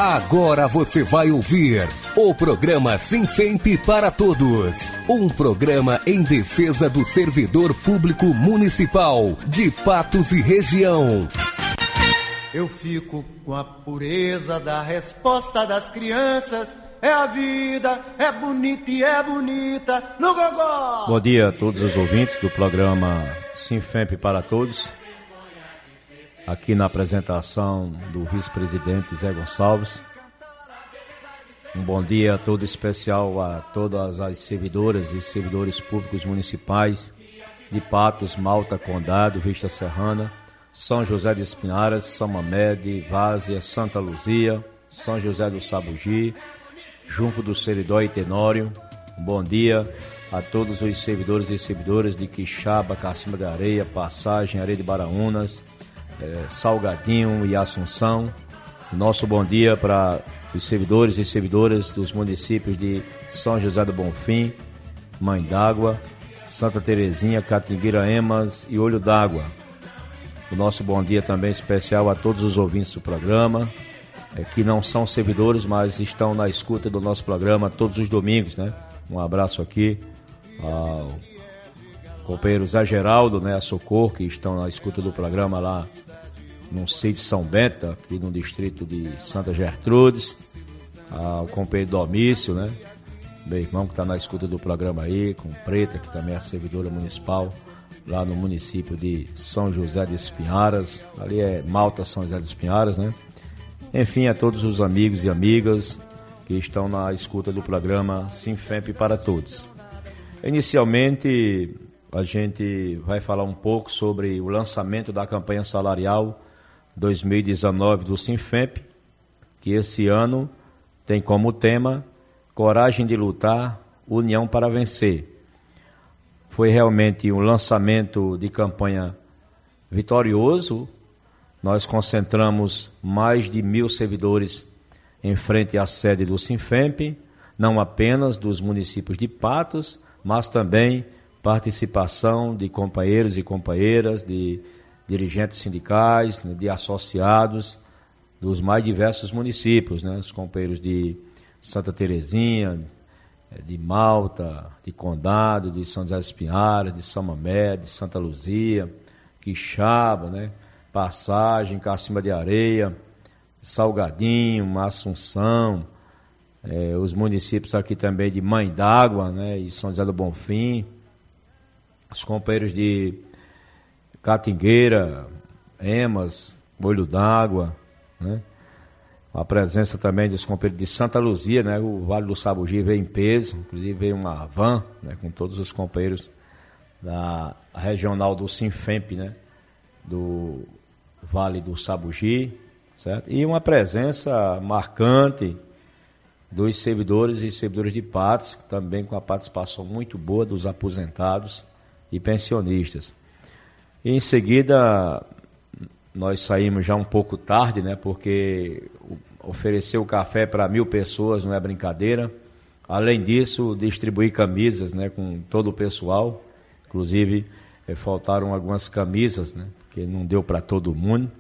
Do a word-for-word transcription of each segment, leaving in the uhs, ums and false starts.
Agora você vai ouvir o programa Sinfemp para Todos. Um programa em defesa do servidor público municipal de Patos e região. Eu fico com a pureza da resposta das crianças. É a vida, é bonita e é bonita no gogó. Bom dia a todos os ouvintes do programa Sinfemp para Todos. Aqui na apresentação do vice-presidente Zé Gonçalves. Um bom dia todo especial a todas as servidoras e servidores públicos municipais de Patos, Malta, Condado, Vista Serrana, São José de Espinharas, São Mamede, Várzea, Santa Luzia, São José do Sabugi, Junco do Seridó e Tenório. Um bom dia a todos os servidores e servidoras de Quixaba, Cacimba de Areia, Passagem, Areia de Baraunas, É, Salgadinho e Assunção. Nosso bom dia para os servidores e servidoras dos municípios de São José do Bonfim, Mãe d'Água, Santa Terezinha, Catingueira, Emas e Olho d'Água. O nosso bom dia também especial a todos os ouvintes do programa, é, que não são servidores, mas estão na escuta do nosso programa todos os domingos, né? Um abraço aqui ao companheiro Zé Geraldo, né, a Socorro, que estão na escuta do programa lá no sítio São Bento, aqui no distrito de Santa Gertrudes, ao companheiro Domício, né, meu irmão que está na escuta do programa aí, com Preta, que também é servidora municipal, lá no município de São José de Espinharas, ali é Malta, São José de Espinharas, né, enfim, a todos os amigos e amigas que estão na escuta do programa Sinfemp para Todos. Inicialmente, a gente vai falar um pouco sobre o lançamento da campanha salarial dois mil e dezenove do Sinfemp, que esse ano tem como tema Coragem de Lutar, União para Vencer. Foi realmente um lançamento de campanha vitorioso. Nós concentramos mais de mil servidores em frente à sede do Sinfemp, não apenas dos municípios de Patos, mas também participação de companheiros e companheiras, de dirigentes sindicais, de associados dos mais diversos municípios, né? Os companheiros de Santa Terezinha, de Malta, de Condado, de São José de Espinharas, de São Mamede, de Santa Luzia, Quixaba, né? Passagem, Cacimba de Areia, Salgadinho, Assunção, eh, os municípios aqui também de Mãe d'Água, né? E São José do Bonfim, os companheiros de Catingueira, Emas, Olho d'Água, né? A presença também dos companheiros de Santa Luzia, né? O Vale do Sabugi veio em peso, inclusive veio uma van, né? Com todos os companheiros da regional do Sinfemp, né? Do Vale do Sabugi, certo? E uma presença marcante dos servidores e servidoras de Patos, também com a participação muito boa dos aposentados e pensionistas. E em seguida, nós saímos já um pouco tarde, né, porque oferecer o café para mil pessoas não é brincadeira. Além disso, distribuir camisas, né, com todo o pessoal. Inclusive, eh, faltaram algumas camisas, né, porque não deu para todo mundo.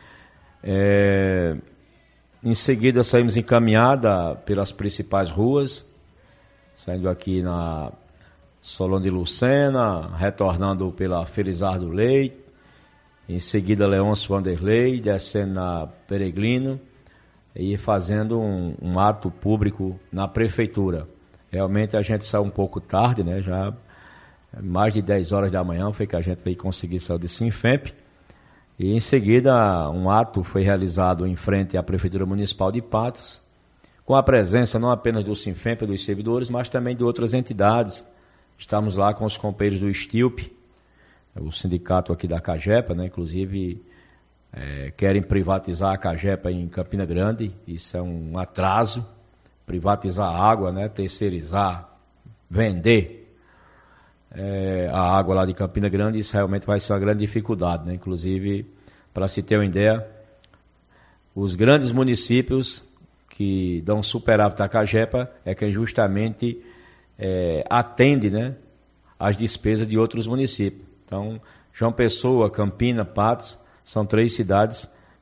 É, em seguida, saímos encaminhada pelas principais ruas, saindo aqui na Solon de Lucena, retornando pela Felizardo Leite, em seguida Leôncio Vanderlei, descendo na Peregrino e fazendo um, um ato público na prefeitura. Realmente a gente saiu um pouco tarde, né? Já mais de dez horas da manhã foi que a gente veio conseguir sair de Sinfemp. E em seguida um ato foi realizado em frente à Prefeitura Municipal de Patos, com a presença não apenas do Sinfemp, dos servidores, mas também de outras entidades. Estamos lá com os companheiros do Stilp, o sindicato aqui da Cagepa, né? Inclusive é, querem privatizar a Cagepa em Campina Grande, isso é um atraso, privatizar a água, né? Terceirizar, vender é, a água lá de Campina Grande, isso realmente vai ser uma grande dificuldade, né? Inclusive, para se ter uma ideia, os grandes municípios que dão superávit à Cagepa é quem justamente É, atende, né, as despesas de outros municípios. Então, João Pessoa, Campina, Patos, são três cidades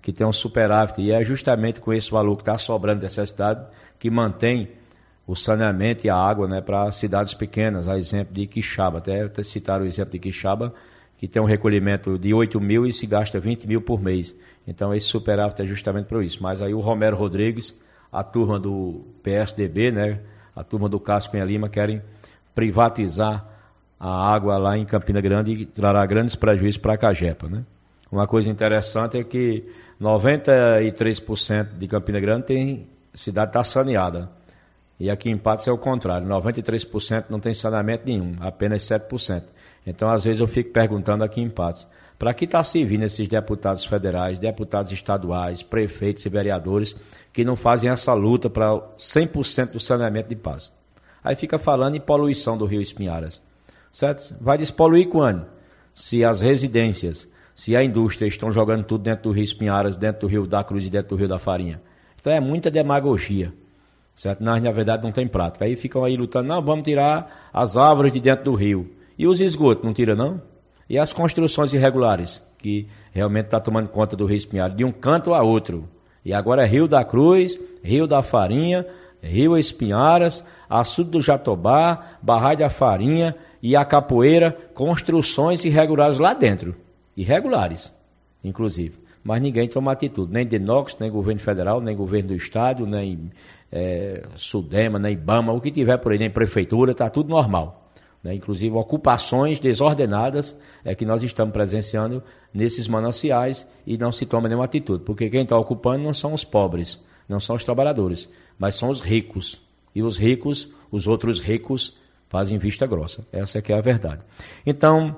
que tem um superávit, e é justamente com esse valor que está sobrando dessa cidade que mantém o saneamento e a água, né, para cidades pequenas, a exemplo de Quixaba, até, até citaram o exemplo de Quixaba, que tem um recolhimento de oito mil e se gasta vinte mil por mês. Então esse superávit é justamente por isso. Mas aí o Romero Rodrigues, a turma do P S D B, né, a turma do Cássio Cunha Lima, querem privatizar a água lá em Campina Grande e trará grandes prejuízos para a Cagepa, né? Uma coisa interessante é que noventa e três por cento de Campina Grande tem cidade está saneada. E aqui em Patos é o contrário, noventa e três por cento não tem saneamento nenhum, apenas sete por cento. Então, às vezes, eu fico perguntando aqui em Patos, para que está servindo esses deputados federais, deputados estaduais, prefeitos e vereadores que não fazem essa luta para cem por cento do saneamento de Patos? Aí fica falando em poluição do Rio Espinharas, certo? Vai despoluir quando? Se as residências, se a indústria estão jogando tudo dentro do Rio Espinharas, dentro do Rio da Cruz e dentro do Rio da Farinha. Então é muita demagogia, certo? Mas na verdade não tem prática. Aí ficam aí lutando, não, vamos tirar as árvores de dentro do rio. E os esgotos, não tira não? E as construções irregulares, que realmente está tomando conta do Rio Espinharas, de um canto a outro. E agora é Rio da Cruz, Rio da Farinha, Rio Espinharas, Açude do Jatobá, Barragem da Farinha e a Capoeira, construções irregulares lá dentro. Irregulares, inclusive. Mas ninguém toma atitude, nem Denox, nem governo federal, nem governo do estado, nem é, Sudema, nem Ibama, o que tiver por aí, nem prefeitura, está tudo normal. Né? Inclusive ocupações desordenadas é que nós estamos presenciando nesses mananciais e não se toma nenhuma atitude, porque quem está ocupando não são os pobres, não são os trabalhadores, mas são os ricos. E os ricos, os outros ricos, fazem vista grossa. Essa é que é a verdade. Então,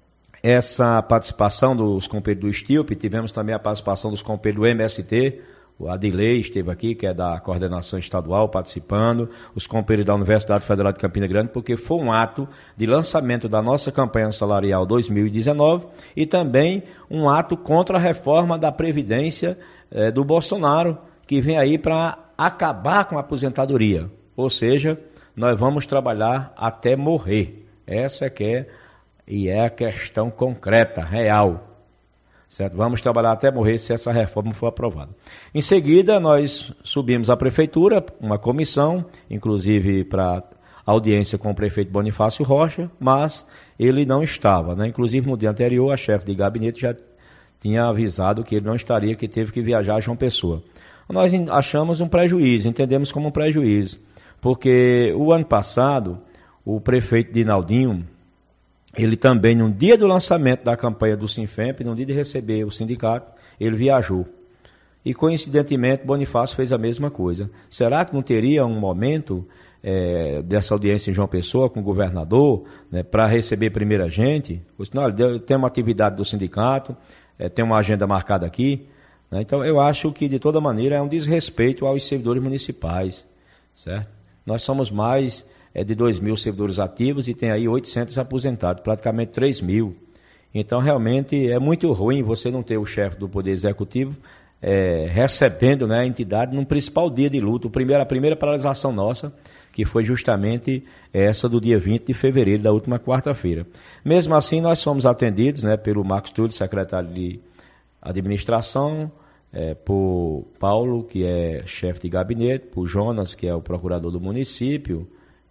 essa participação dos companheiros do Stilpe, tivemos também a participação dos companheiros do M S T, o Adilei esteve aqui, que é da coordenação estadual, participando, os companheiros da Universidade Federal de Campina Grande, porque foi um ato de lançamento da nossa campanha salarial dois mil e dezenove e também um ato contra a reforma da Previdência eh, do Bolsonaro, que vem aí para acabar com a aposentadoria. Ou seja, nós vamos trabalhar até morrer. Essa que é, e é a questão concreta, real. Certo? Vamos trabalhar até morrer se essa reforma for aprovada. Em seguida, nós subimos à prefeitura, uma comissão, inclusive para audiência com o prefeito Bonifácio Rocha, mas ele não estava, né? Inclusive no dia anterior, a chefe de gabinete já tinha avisado que ele não estaria, que teve que viajar a João Pessoa. Nós achamos um prejuízo, entendemos como um prejuízo, porque o ano passado, o prefeito Dinaldinho, ele também, no dia do lançamento da campanha do Sinfemp, no dia de receber o sindicato, ele viajou. E, coincidentemente, Bonifácio fez a mesma coisa. Será que não teria um momento é, dessa audiência em João Pessoa com o governador, né, para receber primeiro a gente? Não, tem uma atividade do sindicato, é, tem uma agenda marcada aqui. Né? Então, eu acho que, de toda maneira, é um desrespeito aos servidores municipais, certo? Nós somos mais é, de dois mil servidores ativos e tem aí oitocentos aposentados, praticamente três mil. Então, realmente, é muito ruim você não ter o chefe do Poder Executivo é, recebendo, né, a entidade no principal dia de luto. O primeiro, a primeira paralisação nossa, que foi justamente essa do dia vinte de fevereiro, da última quarta-feira. Mesmo assim, nós fomos atendidos, né, pelo Marcos Túlio, secretário de Administração, é, por Paulo, que é chefe de gabinete, por Jonas, que é o procurador do município,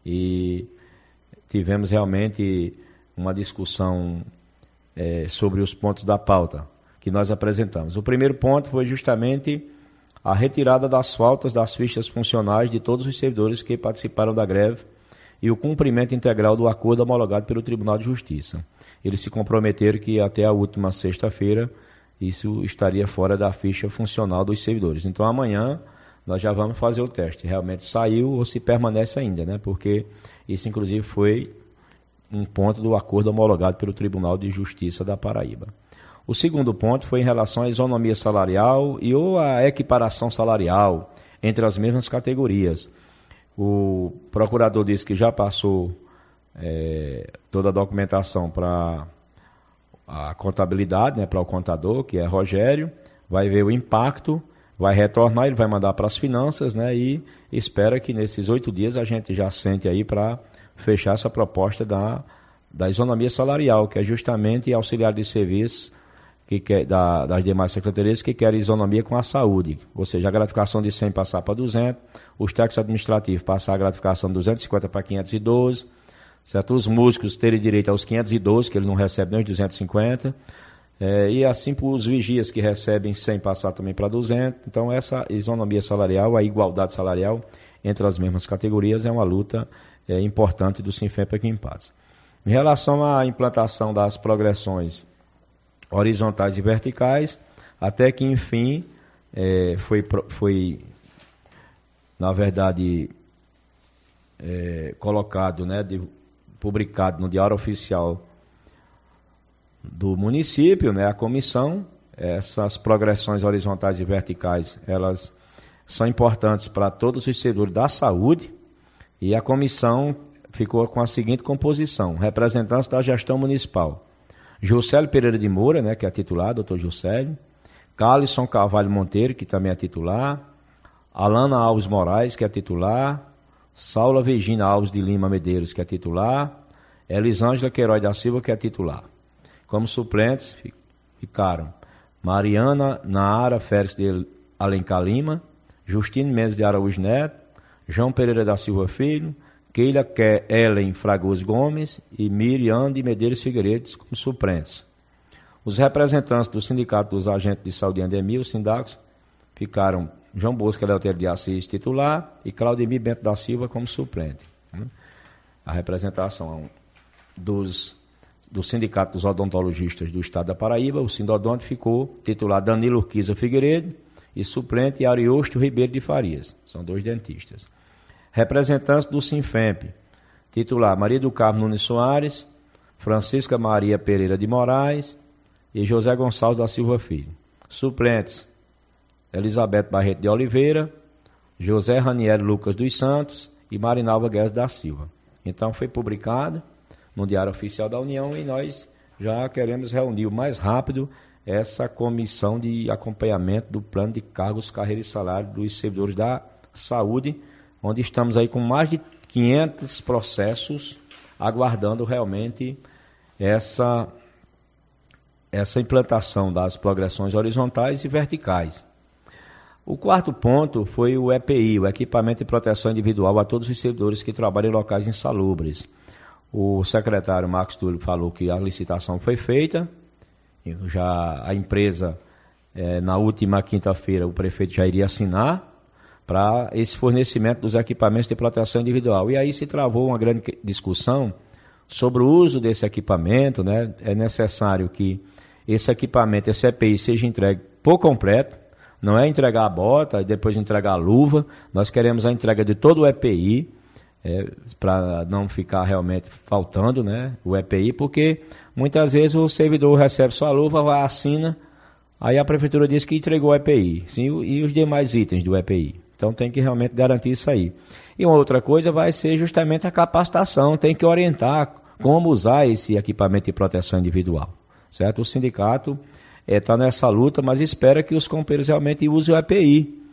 e tivemos realmente uma discussão é, sobre os pontos da pauta que nós apresentamos. O primeiro ponto foi justamente a retirada das faltas das fichas funcionais de todos os servidores que participaram da greve e o cumprimento integral do acordo homologado pelo Tribunal de Justiça. Eles se comprometeram que até a última sexta-feira isso estaria fora da ficha funcional dos servidores. Então amanhã nós já vamos fazer o teste. Realmente saiu ou se permanece ainda, né? Porque isso inclusive foi um ponto do acordo homologado pelo Tribunal de Justiça da Paraíba. O segundo ponto foi em relação à isonomia salarial e ou à equiparação salarial entre as mesmas categorias. O procurador disse que já passou é, toda a documentação para a contabilidade, né, para o contador, que é Rogério, vai ver o impacto, vai retornar, ele vai mandar para as finanças, né, e espera que nesses oito dias a gente já sente aí para fechar essa proposta da, da isonomia salarial, que é justamente auxiliar de serviços que quer, da, das demais secretarias que querem isonomia com a saúde, ou seja, a gratificação de cem passar para duzentos, os técnicos administrativos passar a gratificação de duzentos e cinquenta para quinhentos e doze, certo? Os músicos terem direito aos quinhentos e doze, que ele não recebe nem os duzentos e cinquenta, é, e assim para os vigias que recebem cem passar também para duzentos. Então essa isonomia salarial, a igualdade salarial entre as mesmas categorias é uma luta é, importante do Sinfep aqui em Patos. Em relação à implantação das progressões horizontais e verticais, até que enfim é, foi, foi na verdade é, colocado, né, de, publicado no Diário Oficial do município, né, a comissão. Essas progressões horizontais e verticais, elas são importantes para todos os setores da saúde, e a comissão ficou com a seguinte composição: representantes da gestão municipal: Juscelio Pereira de Moura, né, que é titular, doutor Juscelio; Calisson Carvalho Monteiro, que também é titular; Alana Alves Moraes, que é titular; Saula Virginia Alves de Lima Medeiros, que é titular; Elisângela Queiroz da Silva, que é titular. Como suplentes ficaram Mariana Naara Félix de Alencar Lima, Justine Mendes de Araújo Neto, João Pereira da Silva Filho, Keila Ellen Fragoso Gomes e Miriam de Medeiros Figueiredo como suplentes. Os representantes do Sindicato dos Agentes de Saúde e Endemia, os SINDACs, ficaram João Bosco Eleutério de Assis, titular, e Claudemir Bento da Silva como suplente. A representação dos, do Sindicato dos Odontologistas do Estado da Paraíba, o Sindodonte, ficou titular Danilo Urquiza Figueiredo e suplente Ariosto Ribeiro de Farias. São dois dentistas. Representantes do Sinfep, titular Maria do Carmo Nunes Soares, Francisca Maria Pereira de Moraes e José Gonçalves da Silva Filho. Suplentes, Elizabeth Barreto de Oliveira, José Raniel Lucas dos Santos e Marinalva Guedes da Silva. Então foi publicado no Diário Oficial da União, e nós já queremos reunir o mais rápido essa comissão de acompanhamento do plano de cargos, carreira e salário dos servidores da saúde, onde estamos aí com mais de quinhentos processos aguardando realmente essa, essa implantação das progressões horizontais e verticais. O quarto ponto foi o E P I, o Equipamento de Proteção Individual a todos os servidores que trabalham em locais insalubres. O secretário Marcos Túlio falou que a licitação foi feita, já a empresa, eh, na última quinta-feira, o prefeito já iria assinar para esse fornecimento dos equipamentos de proteção individual. E aí se travou uma grande discussão sobre o uso desse equipamento, né? É necessário que esse equipamento, esse E P I, seja entregue por completo, não é entregar a bota e depois entregar a luva. Nós queremos a entrega de todo o E P I, é, para não ficar realmente faltando, né, o E P I, porque muitas vezes o servidor recebe sua luva, vai, assina, aí a prefeitura diz que entregou o E P I, sim, e os demais itens do E P I. Então tem que realmente garantir isso aí. E uma outra coisa vai ser justamente a capacitação, tem que orientar como usar esse equipamento de proteção individual, certo? O sindicato está é, nessa luta, mas espera que os companheiros realmente usem o E P I.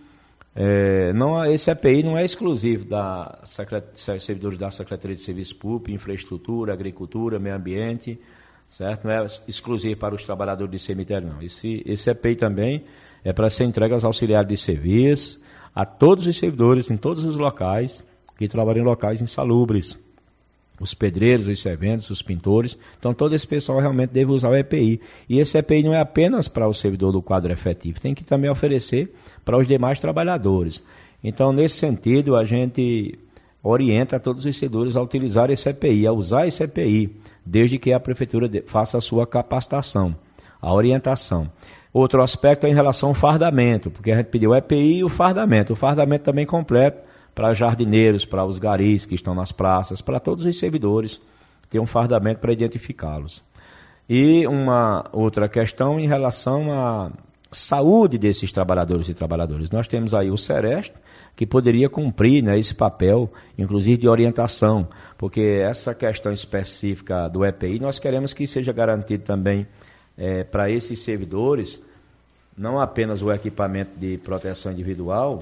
É, não, esse E P I não é exclusivo da secret... servidores da Secretaria de Serviço Público, Infraestrutura, Agricultura, Meio Ambiente, certo? Não é exclusivo para os trabalhadores de cemitério, não. Esse, esse E P I também é para ser entregue aos auxiliares de serviço, a todos os servidores em todos os locais que trabalham em locais insalubres, os pedreiros, os serventes, os pintores. Então todo esse pessoal realmente deve usar o E P I. E esse E P I não é apenas para o servidor do quadro efetivo, tem que também oferecer para os demais trabalhadores. Então, nesse sentido, a gente orienta todos os servidores a utilizar esse E P I, a usar esse E P I, desde que a prefeitura faça a sua capacitação, a orientação. Outro aspecto é em relação ao fardamento, porque a gente pediu o E P I e o fardamento. O fardamento também completo para jardineiros, para os garis que estão nas praças, para todos os servidores, ter um fardamento para identificá-los. E uma outra questão em relação à saúde desses trabalhadores e trabalhadoras. Nós temos aí o Sereste, que poderia cumprir, né, esse papel, inclusive de orientação, porque essa questão específica do E P I, nós queremos que seja garantido também é, para esses servidores, não apenas o equipamento de proteção individual,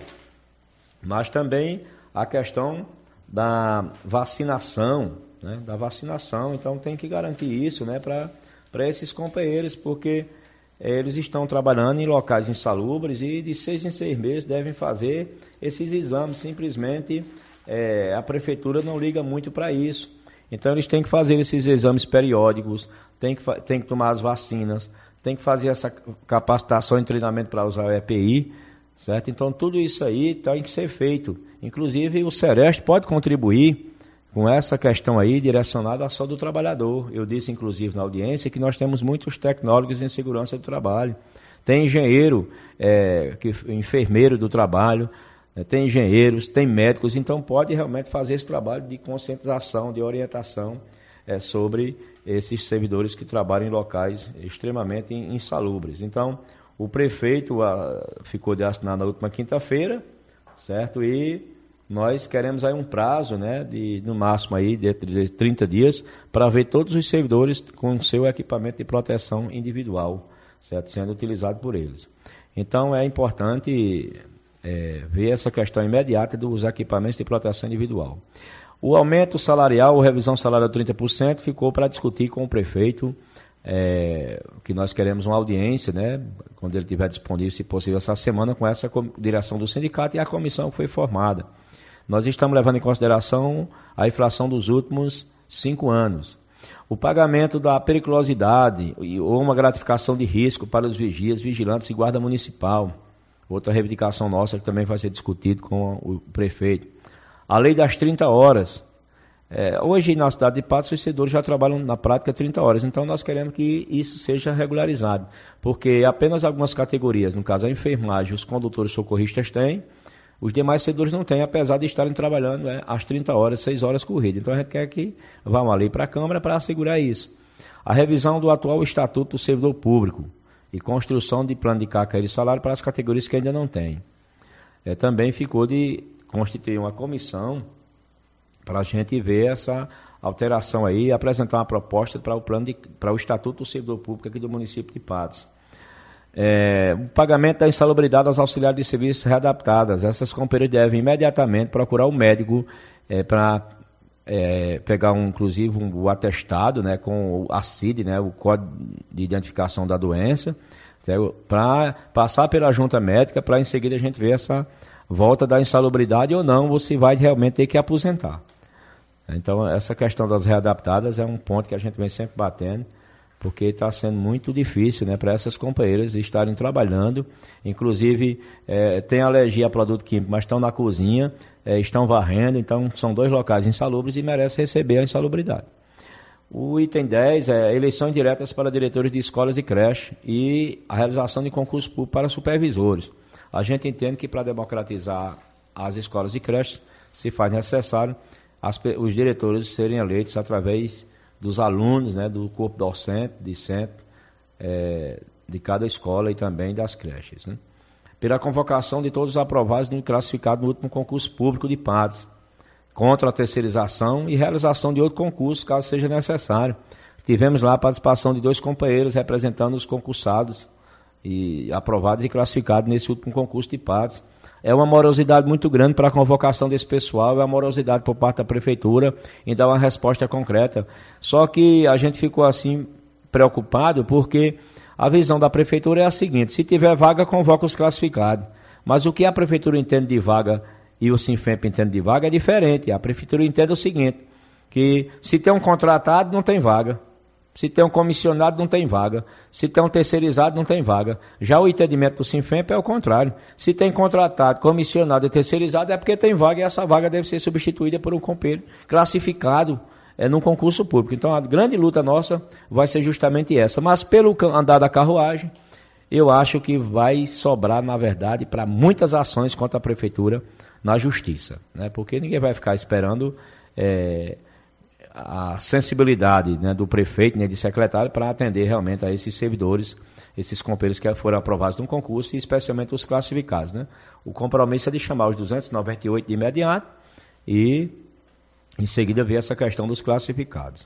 mas também a questão da vacinação, né, da vacinação. Então tem que garantir isso, né, para esses companheiros, porque eles estão trabalhando em locais insalubres e de seis em seis meses devem fazer esses exames. Simplesmente é, a prefeitura não liga muito para isso. Então eles têm que fazer esses exames periódicos, têm que, têm que tomar as vacinas, têm que fazer essa capacitação e treinamento para usar o E P I, certo? Então tudo isso aí tem que ser feito. Inclusive o Sereste pode contribuir com essa questão aí direcionada à saúde do trabalhador. Eu disse, inclusive, na audiência, que nós temos muitos tecnólogos em segurança do trabalho. Tem engenheiro, é, que, enfermeiro do trabalho, é, tem engenheiros, tem médicos, então pode realmente fazer esse trabalho de conscientização, de orientação é, sobre esses servidores que trabalham em locais extremamente insalubres. Então, o prefeito a, ficou de assinar na última quinta-feira, certo? E nós queremos aí um prazo, né, de, no máximo aí, de trinta dias, para ver todos os servidores com seu equipamento de proteção individual, certo, sendo utilizado por eles. Então é importante é, ver essa questão imediata dos equipamentos de proteção individual. O aumento salarial, a revisão salarial de trinta por cento, ficou para discutir com o prefeito, é, que nós queremos uma audiência, né, quando ele estiver disponível, se possível, essa semana, com essa direção do sindicato e a comissão que foi formada. Nós estamos levando em consideração a inflação dos últimos cinco anos. O pagamento da periculosidade ou uma gratificação de risco para os vigias, vigilantes e guarda municipal. Outra reivindicação nossa que também vai ser discutido com o prefeito. A lei das trinta horas. É, hoje na cidade de Patos os servidores já trabalham na prática trinta horas, então nós queremos que isso seja regularizado, porque apenas algumas categorias, no caso a enfermagem, os condutores socorristas têm, os demais servidores não têm, apesar de estarem trabalhando né, às trinta horas, seis horas corridas. Então a gente quer que vá uma lei para a Câmara para assegurar isso. A revisão do atual Estatuto do Servidor Público e construção de plano de carga de salário para as categorias que ainda não têm. É, também ficou de constituir uma comissão para a gente ver essa alteração aí e apresentar uma proposta para o plano de, para o Estatuto do Servidor Público aqui do município de Patos. É, o pagamento da insalubridade às auxiliares de serviços readaptadas. Essas companheiras devem imediatamente procurar o médico é, para é, pegar, um, inclusive, um, o atestado né, com a C I D, né, o Código de Identificação da Doença, para passar pela junta médica, para em seguida a gente ver essa volta da insalubridade ou não, você vai realmente ter que aposentar. Então, essa questão das readaptadas é um ponto que a gente vem sempre batendo, porque está sendo muito difícil né, para essas companheiras estarem trabalhando, inclusive é, tem alergia a produto químico, mas estão na cozinha, é, estão varrendo, então são dois locais insalubres e merecem receber a insalubridade. O item dez é eleições diretas para diretores de escolas e creches e a realização de concurso público para supervisores. A gente entende que para democratizar as escolas e creches se faz necessário as, os diretores serem eleitos através dos alunos, né, do corpo docente, discente, é, de cada escola e também das creches. Né. Pela convocação de todos os aprovados e classificados no último concurso público de Patos, contra a terceirização e realização de outro concurso, caso seja necessário. Tivemos lá a participação de dois companheiros representando os concursados e aprovados e classificados nesse último concurso de Patos. É uma morosidade muito grande para a convocação desse pessoal, é uma morosidade por parte da prefeitura em dar uma resposta concreta. Só que a gente ficou assim preocupado porque a visão da prefeitura é a seguinte: se tiver vaga, convoca os classificados. Mas o que a prefeitura entende de vaga e o Sinfemp entende de vaga é diferente. A prefeitura entende o seguinte, que se tem um contratado, não tem vaga. Se tem um comissionado, não tem vaga. Se tem um terceirizado, não tem vaga. Já o entendimento do Sinfemp é o contrário. Se tem contratado, comissionado e terceirizado, é porque tem vaga e essa vaga deve ser substituída por um companheiro classificado é, num concurso público. Então a grande luta nossa vai ser justamente essa. Mas pelo andar da carruagem, eu acho que vai sobrar, na verdade, para muitas ações contra a prefeitura na justiça. Né? Porque ninguém vai ficar esperando... É, a sensibilidade né, do prefeito, né, de secretário, para atender realmente a esses servidores, esses companheiros que foram aprovados no concurso, e especialmente os classificados. Né. O compromisso é de chamar os duzentos e noventa e oito de imediato e, em seguida, ver essa questão dos classificados.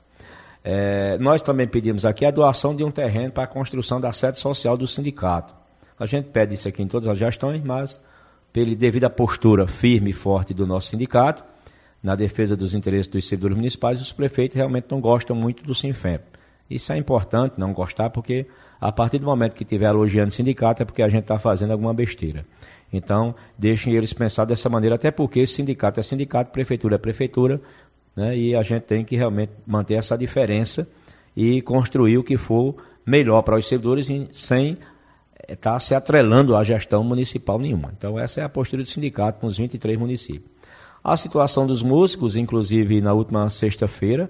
É, nós também pedimos aqui a doação de um terreno para a construção da sede social do sindicato. A gente pede isso aqui em todas as gestões, mas, devido à postura firme e forte do nosso sindicato, na defesa dos interesses dos servidores municipais, os prefeitos realmente não gostam muito do Sinfemp. Isso é importante, não gostar, porque a partir do momento que estiver elogiando o sindicato é porque a gente está fazendo alguma besteira. Então, deixem eles pensar dessa maneira, até porque sindicato é sindicato, prefeitura é prefeitura, né, e a gente tem que realmente manter essa diferença e construir o que for melhor para os servidores sem estar se atrelando à gestão municipal nenhuma. Então, essa é a postura do sindicato com os vinte e três municípios. A situação dos músicos, inclusive na última sexta-feira,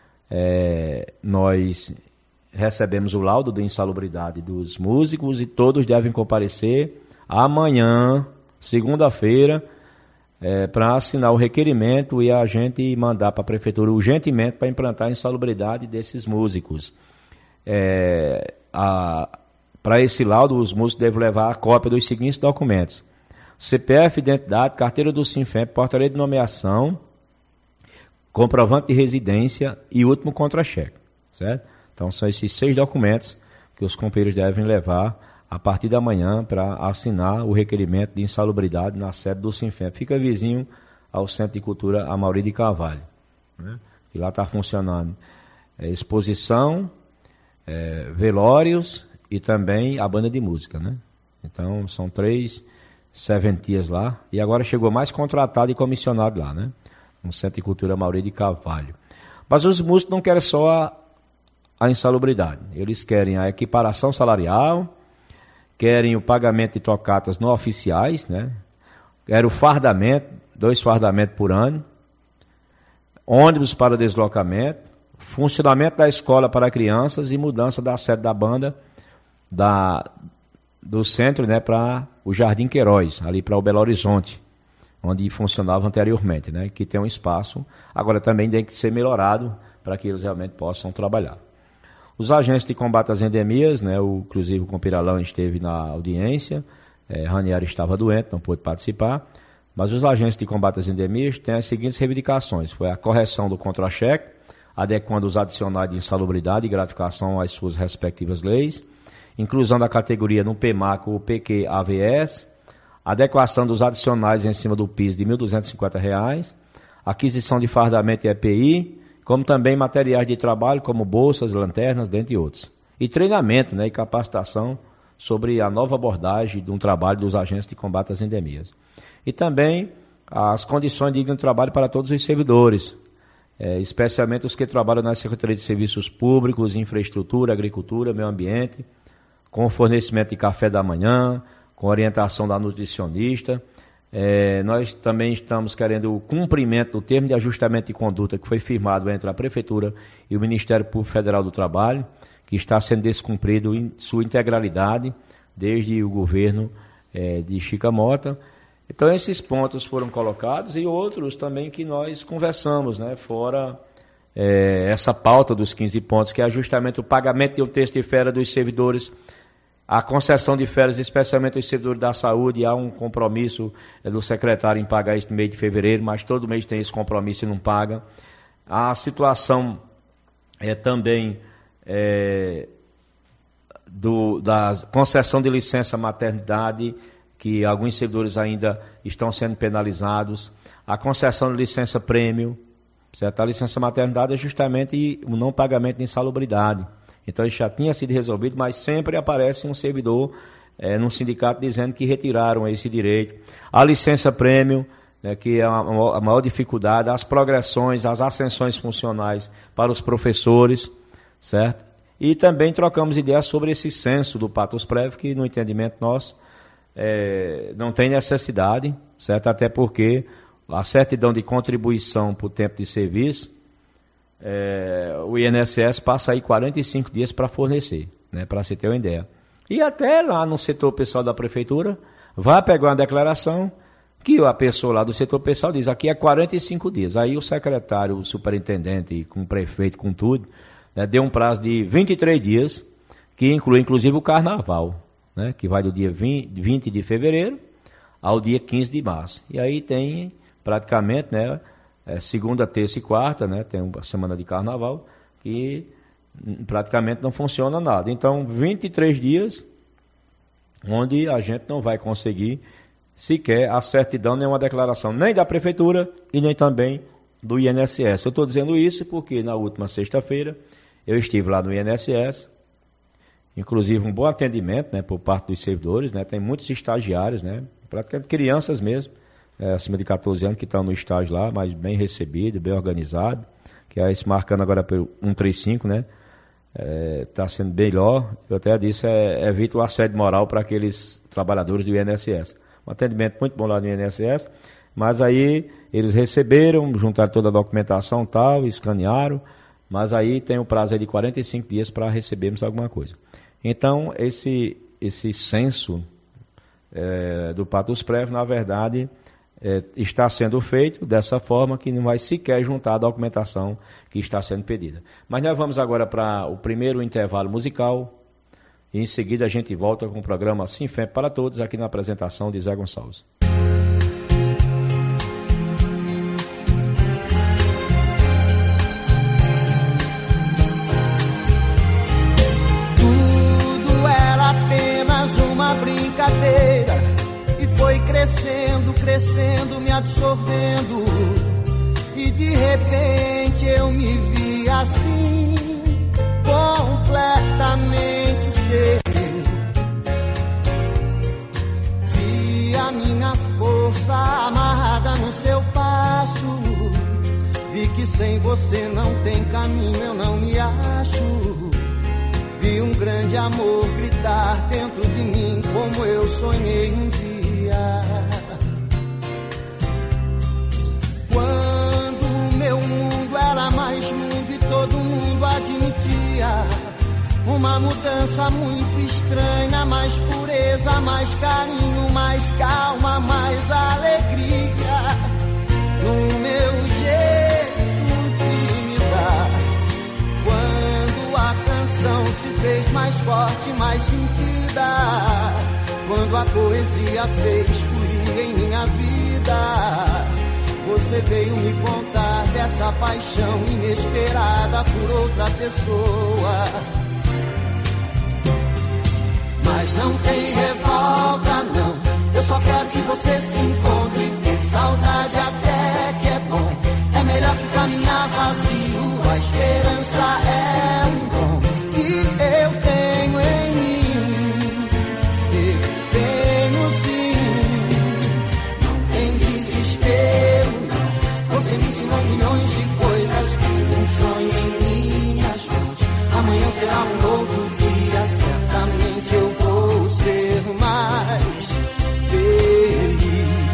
é, nós recebemos o laudo de insalubridade dos músicos e todos devem comparecer amanhã, segunda-feira, é, para assinar o requerimento e a gente mandar para a prefeitura urgentemente para implantar a insalubridade desses músicos. É, para esse laudo, os músicos devem levar a cópia dos seguintes documentos: C P F, identidade, carteira do Sinfemp, portaria de nomeação, comprovante de residência e último contra-cheque, certo? Então são esses seis documentos que os companheiros devem levar a partir da manhã para assinar o requerimento de insalubridade na sede do Sinfemp. Fica vizinho ao Centro de Cultura Amaury de Carvalho, né? Que lá está funcionando é, exposição, é, velórios e também a banda de música, né? Então são três serventias lá e agora chegou mais contratado e comissionado lá, né? No Centro de Cultura Amaury de Carvalho. Mas os músicos não querem só a, a insalubridade, eles querem a equiparação salarial, querem o pagamento de tocatas não oficiais, né? Querem o fardamento, dois fardamentos por ano, ônibus para deslocamento, funcionamento da escola para crianças e mudança da sede da banda da, do centro, né, para o Jardim Queiroz, ali para o Belo Horizonte, onde funcionava anteriormente, né, que tem um espaço, agora também tem que ser melhorado para que eles realmente possam trabalhar. Os agentes de combate às endemias, né, o, inclusive o Compiralão esteve na audiência, é, Ranieri estava doente, não pôde participar, mas os agentes de combate às endemias têm as seguintes reivindicações: foi a correção do contra-cheque, adequando os adicionais de insalubridade e gratificação às suas respectivas leis, inclusão da categoria no P M A C ou P Q A V S, adequação dos adicionais em cima do piso de mil duzentos e cinquenta reais, aquisição de fardamento e E P I, como também materiais de trabalho como bolsas, lanternas, dentre outros. E treinamento, né, e capacitação sobre a nova abordagem de um trabalho dos agentes de combate às endemias. E também as condições dignas de trabalho para todos os servidores, é, especialmente os que trabalham na Secretaria de Serviços Públicos, Infraestrutura, Agricultura, Meio Ambiente, com fornecimento de café da manhã, com orientação da nutricionista. É, nós também estamos querendo o cumprimento do termo de ajustamento de conduta que foi firmado entre a Prefeitura e o Ministério Público Federal do Trabalho, que está sendo descumprido em sua integralidade desde o governo é, de Chica Mota. Então esses pontos foram colocados e outros também que nós conversamos, né, fora é, essa pauta dos quinze pontos, que é ajustamento do pagamento de um terço de férias dos servidores, a concessão de férias, especialmente aos servidores da saúde. Há um compromisso do secretário em pagar isso no mês de fevereiro, mas todo mês tem esse compromisso e não paga. A situação é também é, do, da concessão de licença maternidade, que alguns servidores ainda estão sendo penalizados. A concessão de licença prêmio, certo? A licença maternidade é justamente o não pagamento de insalubridade. Então isso já tinha sido resolvido, mas sempre aparece um servidor é, num sindicato dizendo que retiraram esse direito. A licença prêmio, né, que é a, a maior dificuldade, as progressões, as ascensões funcionais para os professores, certo? E também trocamos ideias sobre esse censo do Patos Prévio, que no entendimento nosso é, não tem necessidade, certo? Até porque a certidão de contribuição por tempo de serviço, É, o I N S S passa aí quarenta e cinco dias para fornecer, né, para se ter uma ideia. E até lá no setor pessoal da prefeitura, vai pegar uma declaração que a pessoa lá do setor pessoal diz, aqui é quarenta e cinco dias. Aí o secretário, o superintendente, com o prefeito, com tudo, né, deu um prazo de vinte e três dias, que inclui inclusive o carnaval, né, que vai do dia vinte de fevereiro ao dia quinze de março. E aí tem praticamente, né, É, segunda, terça e quarta, né, tem uma semana de carnaval, que praticamente não funciona nada. Então, vinte e três dias, onde a gente não vai conseguir sequer a certidão, nenhuma declaração, nem da Prefeitura e nem também do I N S S. Eu estou dizendo isso porque na última sexta-feira Eu estive lá no I N S S, inclusive um bom atendimento, né, por parte dos servidores, né, tem muitos estagiários, né, praticamente crianças mesmo, é, acima de catorze anos que estão no estágio lá, mas bem recebido, bem organizado, que é esse marcando agora pelo cento e trinta e cinco, né, está é, sendo melhor. Eu até disse, é, evita o assédio moral para aqueles trabalhadores do I N S S. Um atendimento muito bom lá no I N S S, mas aí eles receberam, juntaram toda a documentação e tal, escanearam, mas aí tem o prazo aí de quarenta e cinco dias para recebermos alguma coisa. Então, esse, esse censo é, do Patusprev, na verdade, é, está sendo feito dessa forma que não vai sequer juntar a documentação que está sendo pedida. Mas nós vamos agora para o primeiro intervalo musical e em seguida a gente volta com o programa Sinfemp para Todos, aqui na apresentação de Zé Gonçalves. Brincadeira, e foi crescendo, crescendo, me absorvendo, e de repente eu me vi assim, completamente seu. Vi a minha força amarrada no seu passo, vi que sem você não tem caminho, eu não me acho. Vi um grande amor gritar dentro de mim, como eu sonhei um dia. Quando o meu mundo era mais mundo e todo mundo admitia uma mudança muito estranha, mais pureza, mais carinho, mais calma, mais alegria no meu jeito de me dar. Quando a canção se fez mais forte, mais sentida, quando a poesia fez folia em minha vida, você veio me contar dessa paixão inesperada por outra pessoa. Mas não tem revolta, não, eu só quero que você se encontre. Ter saudade até que é bom, é melhor que caminhar vazio. A esperança é um dom que eu tenho em mim, eu tenho sim. Não tem desespero, não, você me ensinou milhões de coisas. Tem um sonho em minhas mãos, amanhã será um novo dia, certamente eu vou ser mais feliz.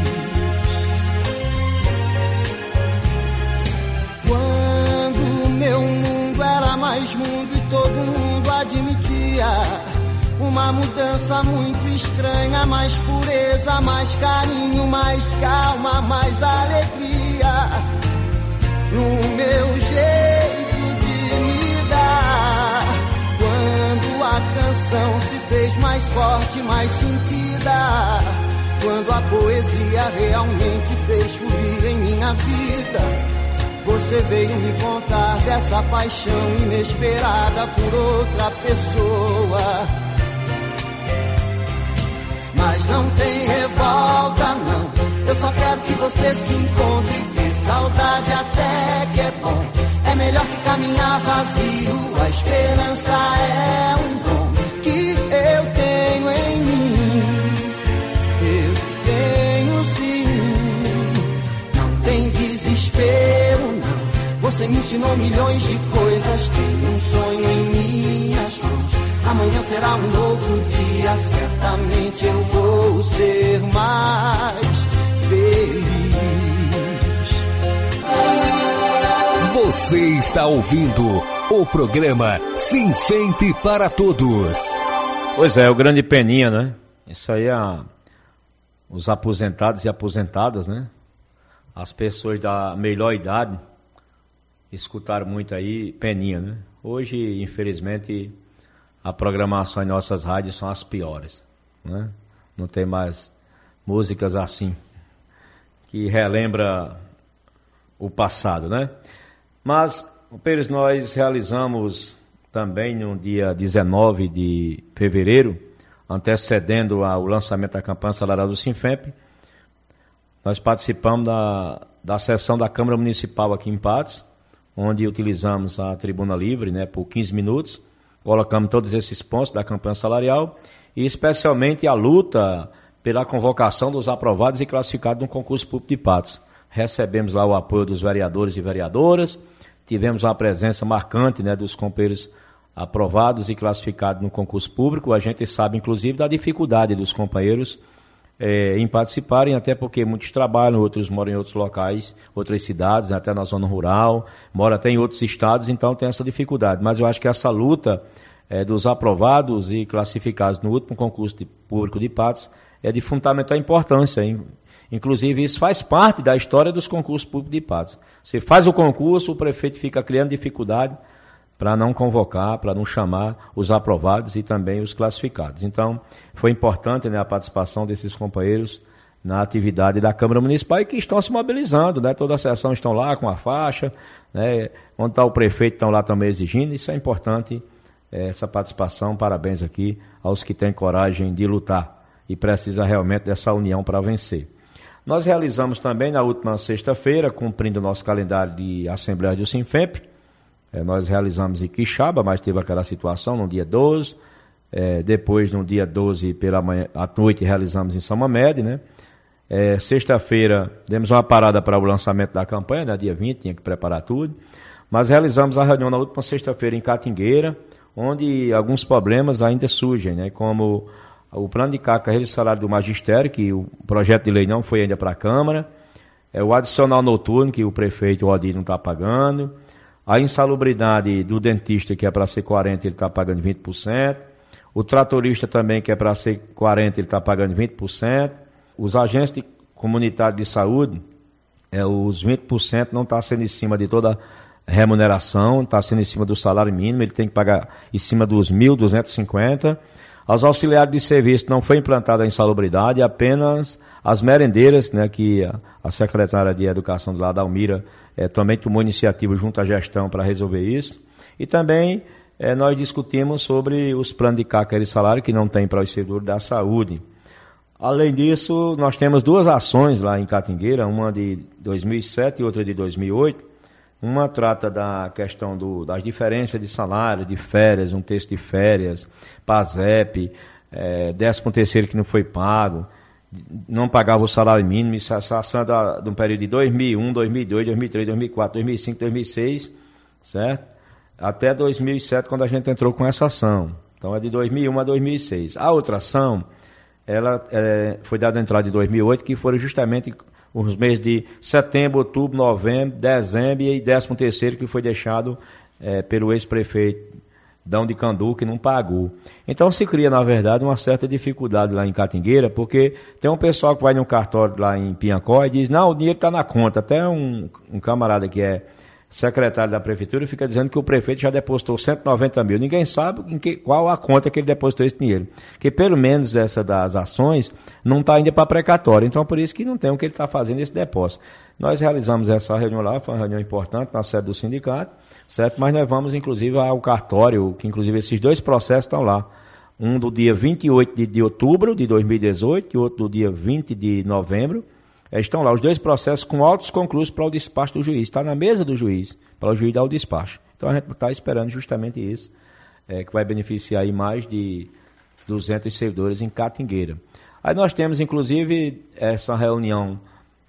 Quando meu mundo era mais mundo e todo mundo admitia uma mudança muito estranha, mais pureza, mais carinho, mais calma, mais alegria no meu jeito de me dar. Quando a canção se fez mais forte, mais sentida, quando a poesia realmente fez fluir em minha vida, você veio me contar dessa paixão inesperada por outra pessoa. Mas não tem revolta, não, eu só quero que você se encontre. Ter saudade até que é bom, é melhor que caminhar vazio. A esperança é um dom que eu tenho em mim, eu tenho sim. Não tem desespero, não, você me ensinou milhões de coisas. Tem um sonho em minhas mãos, amanhã será um novo dia, certamente eu vou ser mais feliz. Você está ouvindo o programa Sinfemp para Todos. Pois é, o grande Peninha, né? Isso aí é os aposentados e aposentadas, né? As pessoas da melhor idade escutaram muito aí Peninha, né? Hoje, infelizmente, a programação em nossas rádios são as piores, né? Não tem mais músicas assim, que relembra o passado, né? Mas, Pires, nós realizamos também no dia dezenove de fevereiro, antecedendo ao lançamento da campanha salarial do Sinfemp, nós participamos da, da sessão da Câmara Municipal aqui em Patos, onde utilizamos a tribuna livre, né, por quinze minutos, colocamos todos esses pontos da campanha salarial e especialmente a luta pela convocação dos aprovados e classificados no concurso público de Patos. Recebemos lá o apoio dos vereadores e vereadoras, tivemos uma presença marcante, né, dos companheiros aprovados e classificados no concurso público. A gente sabe, inclusive, da dificuldade dos companheiros é, em participarem, até porque muitos trabalham, outros moram em outros locais, outras cidades, até na zona rural, moram até em outros estados, então tem essa dificuldade. Mas eu acho que essa luta é, dos aprovados e classificados no último concurso de, público de Patos é de fundamental importância, hein? Inclusive, isso faz parte da história dos concursos públicos de Patos. Você faz o concurso, o prefeito fica criando dificuldade para não convocar, para não chamar os aprovados e também os classificados. Então, foi importante, né, a participação desses companheiros na atividade da Câmara Municipal e que estão se mobilizando, né? Toda a sessão estão lá com a faixa, né? Onde está o prefeito estão lá também exigindo. Isso é importante, essa participação. Parabéns aqui aos que têm coragem de lutar e precisa realmente dessa união para vencer. Nós realizamos também na última sexta-feira, cumprindo o nosso calendário de Assembleia do Sinfemp, é, nós realizamos em Quixaba, mas teve aquela situação no dia doze, é, depois no dia doze pela manhã, à noite realizamos em São Mamede, né? É, sexta-feira demos uma parada para o lançamento da campanha, né? Dia vinte, tinha que preparar tudo, mas realizamos a reunião na última sexta-feira em Catingueira, onde alguns problemas ainda surgem, né? Como o plano de carreira de salário do magistério, que o projeto de lei não foi ainda para a Câmara, é o adicional noturno, que o prefeito Odir não está pagando, a insalubridade do dentista, que é para ser quarenta por cento, ele está pagando vinte por cento, o tratorista também, que é para ser quarenta por cento, ele está pagando vinte por cento, os agentes de comunitários de saúde, é, os vinte por cento não está sendo em cima de toda a remuneração, está sendo em cima do salário mínimo, ele tem que pagar em cima dos mil duzentos e cinquenta. Aos auxiliares de serviço não foi implantada a insalubridade, apenas as merendeiras, né, que a, a secretária de Educação do lado, Almira, é, também tomou iniciativa junto à gestão para resolver isso. E também é, nós discutimos sobre os planos de carreira e salário que não tem para o seguro da saúde. Além disso, nós temos duas ações lá em Catingueira, uma de dois mil e sete e outra de dois mil e oito. Uma trata da questão do, das diferenças de salário, de férias, um texto de férias, PASEP, é, décimo terceiro que não foi pago, não pagava o salário mínimo, isso é ação da, de um período de dois mil e um, dois mil e dois, dois mil e três, dois mil e quatro, dois mil e cinco, dois mil e seis, certo? Até dois mil e sete, quando a gente entrou com essa ação. Então é de dois mil e um a dois mil e seis. A outra ação, ela é, foi dada a entrada de dois mil e oito, que foram justamente os meses de setembro, outubro, novembro, dezembro e décimo terceiro, que foi deixado é, pelo ex-prefeito Dão de Candu, que não pagou. Então se cria, na verdade, uma certa dificuldade lá em Catingueira, porque tem um pessoal que vai num cartório lá em Piancó e diz, não, o dinheiro está na conta. Até um, um camarada que é secretário da prefeitura fica dizendo que o prefeito já depositou cento e noventa mil. Ninguém sabe em que, qual a conta que ele depositou esse dinheiro. Porque pelo menos essa das ações não está ainda para precatório. Então por isso que não tem o que ele está fazendo esse depósito. Nós realizamos essa reunião lá, foi uma reunião importante na sede do sindicato, certo? Mas nós vamos inclusive ao cartório, que inclusive esses dois processos estão lá. Um do dia vinte e oito de, de outubro de dois mil e dezoito e outro do dia vinte de novembro. Estão lá os dois processos com autos conclusos para o despacho do juiz. Está na mesa do juiz, para o juiz dar o despacho. Então a gente está esperando justamente isso, é, que vai beneficiar aí mais de duzentos servidores em Catingueira. Aí nós temos inclusive essa reunião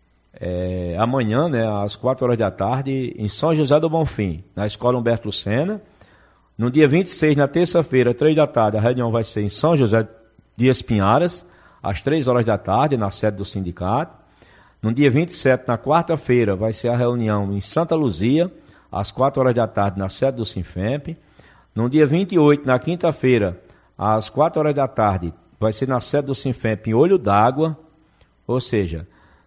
é, amanhã, né, às quatro horas da tarde, em São José do Bonfim, na Escola Humberto Lucena. No dia vinte e seis, na terça-feira, três da tarde, a reunião vai ser em São José de Espinharas, às três horas da tarde, na sede do sindicato. No dia vinte e sete, na quarta-feira, vai ser a reunião em Santa Luzia, às quatro horas da tarde, na sede do Sinfemp. No dia vinte e oito, na quinta-feira, às quatro horas da tarde, vai ser na sede do Sinfemp, em Olho d'Água. Ou seja,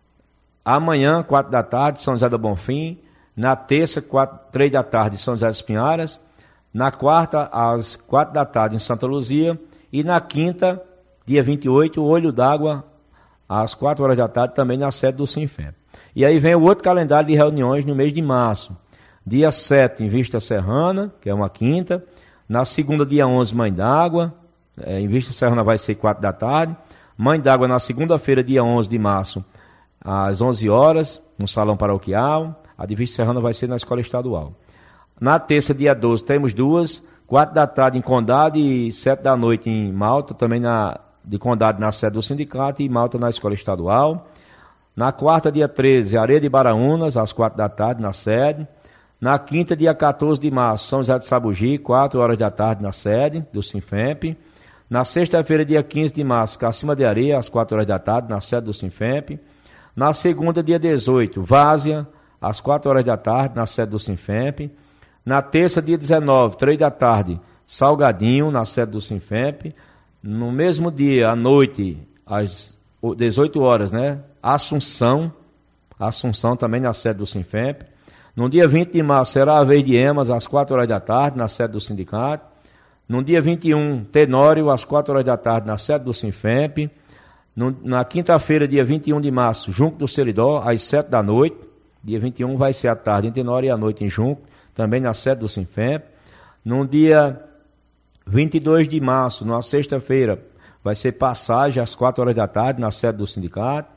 amanhã, quatro da tarde, São José do Bonfim. Na terça, quatro, três da tarde, São José dos Pinharas. Na quarta, às quatro da tarde, em Santa Luzia. E na quinta, dia vinte e oito, Olho d'Água, às quatro horas da tarde, também na sede do Sinfemp. E aí vem o outro calendário de reuniões no mês de março. Dia sete, em Vista Serrana, que é uma quinta. Na segunda, dia onze, Mãe d'Água. É, em Vista Serrana vai ser quatro da tarde. Mãe d'Água na segunda-feira, dia onze de março, às onze horas, no Salão Paroquial. A de Vista Serrana vai ser na Escola Estadual. Na terça, dia doze, temos duas, quatro da tarde em Condado e sete da noite em Malta, também na, de Condado na sede do sindicato e Malta na escola estadual. Na quarta, dia treze, Areia de Baraunas, às quatro da tarde na sede. Na quinta, dia quatorze de março, São José de Sabugi, quatro horas da tarde na sede do Sinfemp. Na sexta-feira, dia quinze de março, Cacima de Areia, às quatro horas da tarde, na sede do Sinfemp. Na segunda, dia dezoito, Várzea, às quatro horas da tarde, na sede do Sinfemp. Na terça, dia dezenove, três da tarde, Salgadinho, na sede do Sinfemp. No mesmo dia, à noite, às dezoito horas, né? Assunção, Assunção também na sede do Sinfemp. No dia vinte de março, será a vez de Emas, às quatro horas da tarde, na sede do sindicato. No dia vinte e um, Tenório, às quatro horas da tarde, na sede do Sinfemp. No, na quinta-feira, dia vinte e um de março, Junco do Seridó, às sete da noite. Dia vinte e um vai ser à tarde em Tenório e à noite em Junco, também na sede do Sinfemp. No dia vinte e dois de março, na sexta-feira, vai ser Passagem, às quatro horas da tarde, na sede do sindicato.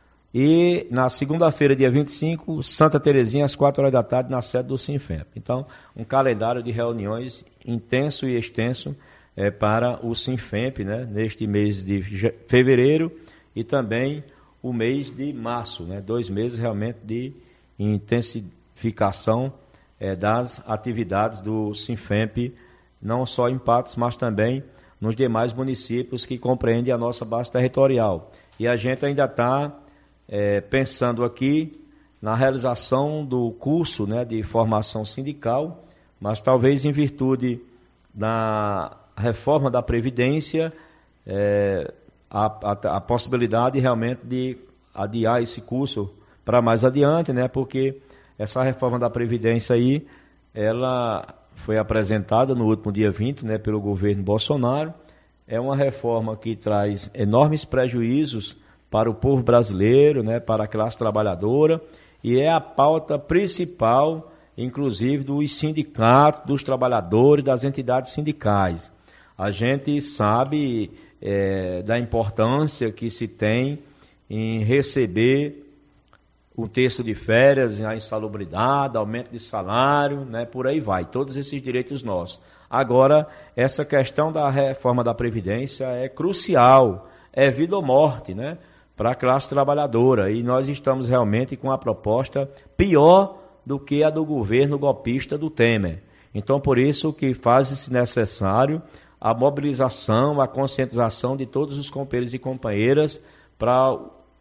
E na segunda-feira, dia vinte e cinco, Santa Terezinha, às quatro horas da tarde, na sede do Sinfemp. Então, um calendário de reuniões intenso e extenso é, para o Sinfemp, né, neste mês de fevereiro e também o mês de março, né, dois meses realmente de intensificação é, das atividades do Sinfemp, não só em Patos, mas também nos demais municípios que compreendem a nossa base territorial. E a gente ainda está É, pensando aqui na realização do curso, né, de formação sindical, mas talvez em virtude da reforma da Previdência, é, a, a, a possibilidade realmente de adiar esse curso para mais adiante, né, porque essa reforma da Previdência aí, ela foi apresentada no último dia vinte, né, pelo governo Bolsonaro. É uma reforma que traz enormes prejuízos para o povo brasileiro, né, para a classe trabalhadora, e é a pauta principal, inclusive, dos sindicatos, dos trabalhadores, das entidades sindicais. A gente sabe é, da importância que se tem em receber o terço de férias, a insalubridade, aumento de salário, né, por aí vai, todos esses direitos nossos. Agora, essa questão da reforma da Previdência é crucial, é vida ou morte, né, para a classe trabalhadora, e nós estamos realmente com a proposta pior do que a do governo golpista do Temer. Então, por isso que faz-se necessário a mobilização, a conscientização de todos os companheiros e companheiras para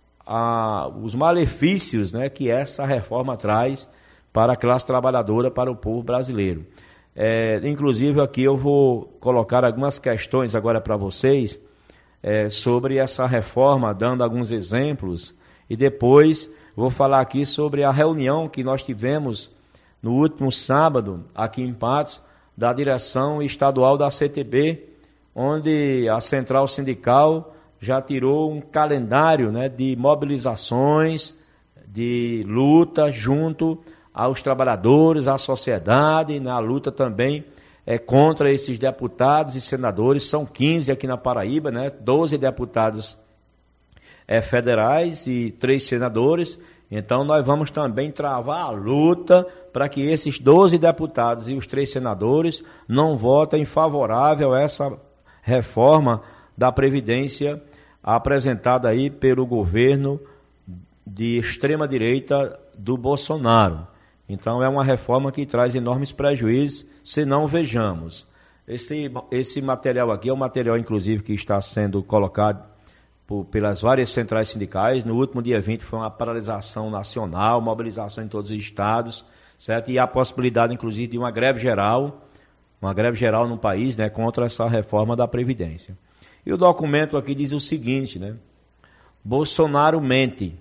a, os malefícios, né, que essa reforma traz para a classe trabalhadora, para o povo brasileiro. É, inclusive, aqui eu vou colocar algumas questões agora para vocês, É, sobre essa reforma, dando alguns exemplos, e depois vou falar aqui sobre a reunião que nós tivemos no último sábado, aqui em Patos, da direção estadual da C T B, onde a central sindical já tirou um calendário, né, de mobilizações, de luta junto aos trabalhadores, à sociedade, na luta também É, contra esses deputados e senadores. São quinze aqui na Paraíba, né? doze deputados é, federais e três senadores. Então nós vamos também travar a luta para que esses doze deputados e os três senadores não votem favorável a essa reforma da Previdência apresentada aí pelo governo de extrema direita do Bolsonaro. Então é uma reforma que traz enormes prejuízos, se não vejamos. Esse, esse material aqui é um material, inclusive, que está sendo colocado por, pelas várias centrais sindicais. No último dia vinte foi uma paralisação nacional, mobilização em todos os estados, certo? E a possibilidade, inclusive, de uma greve geral, uma greve geral no país, né, contra essa reforma da Previdência. E o documento aqui diz o seguinte, né? Bolsonaro mente.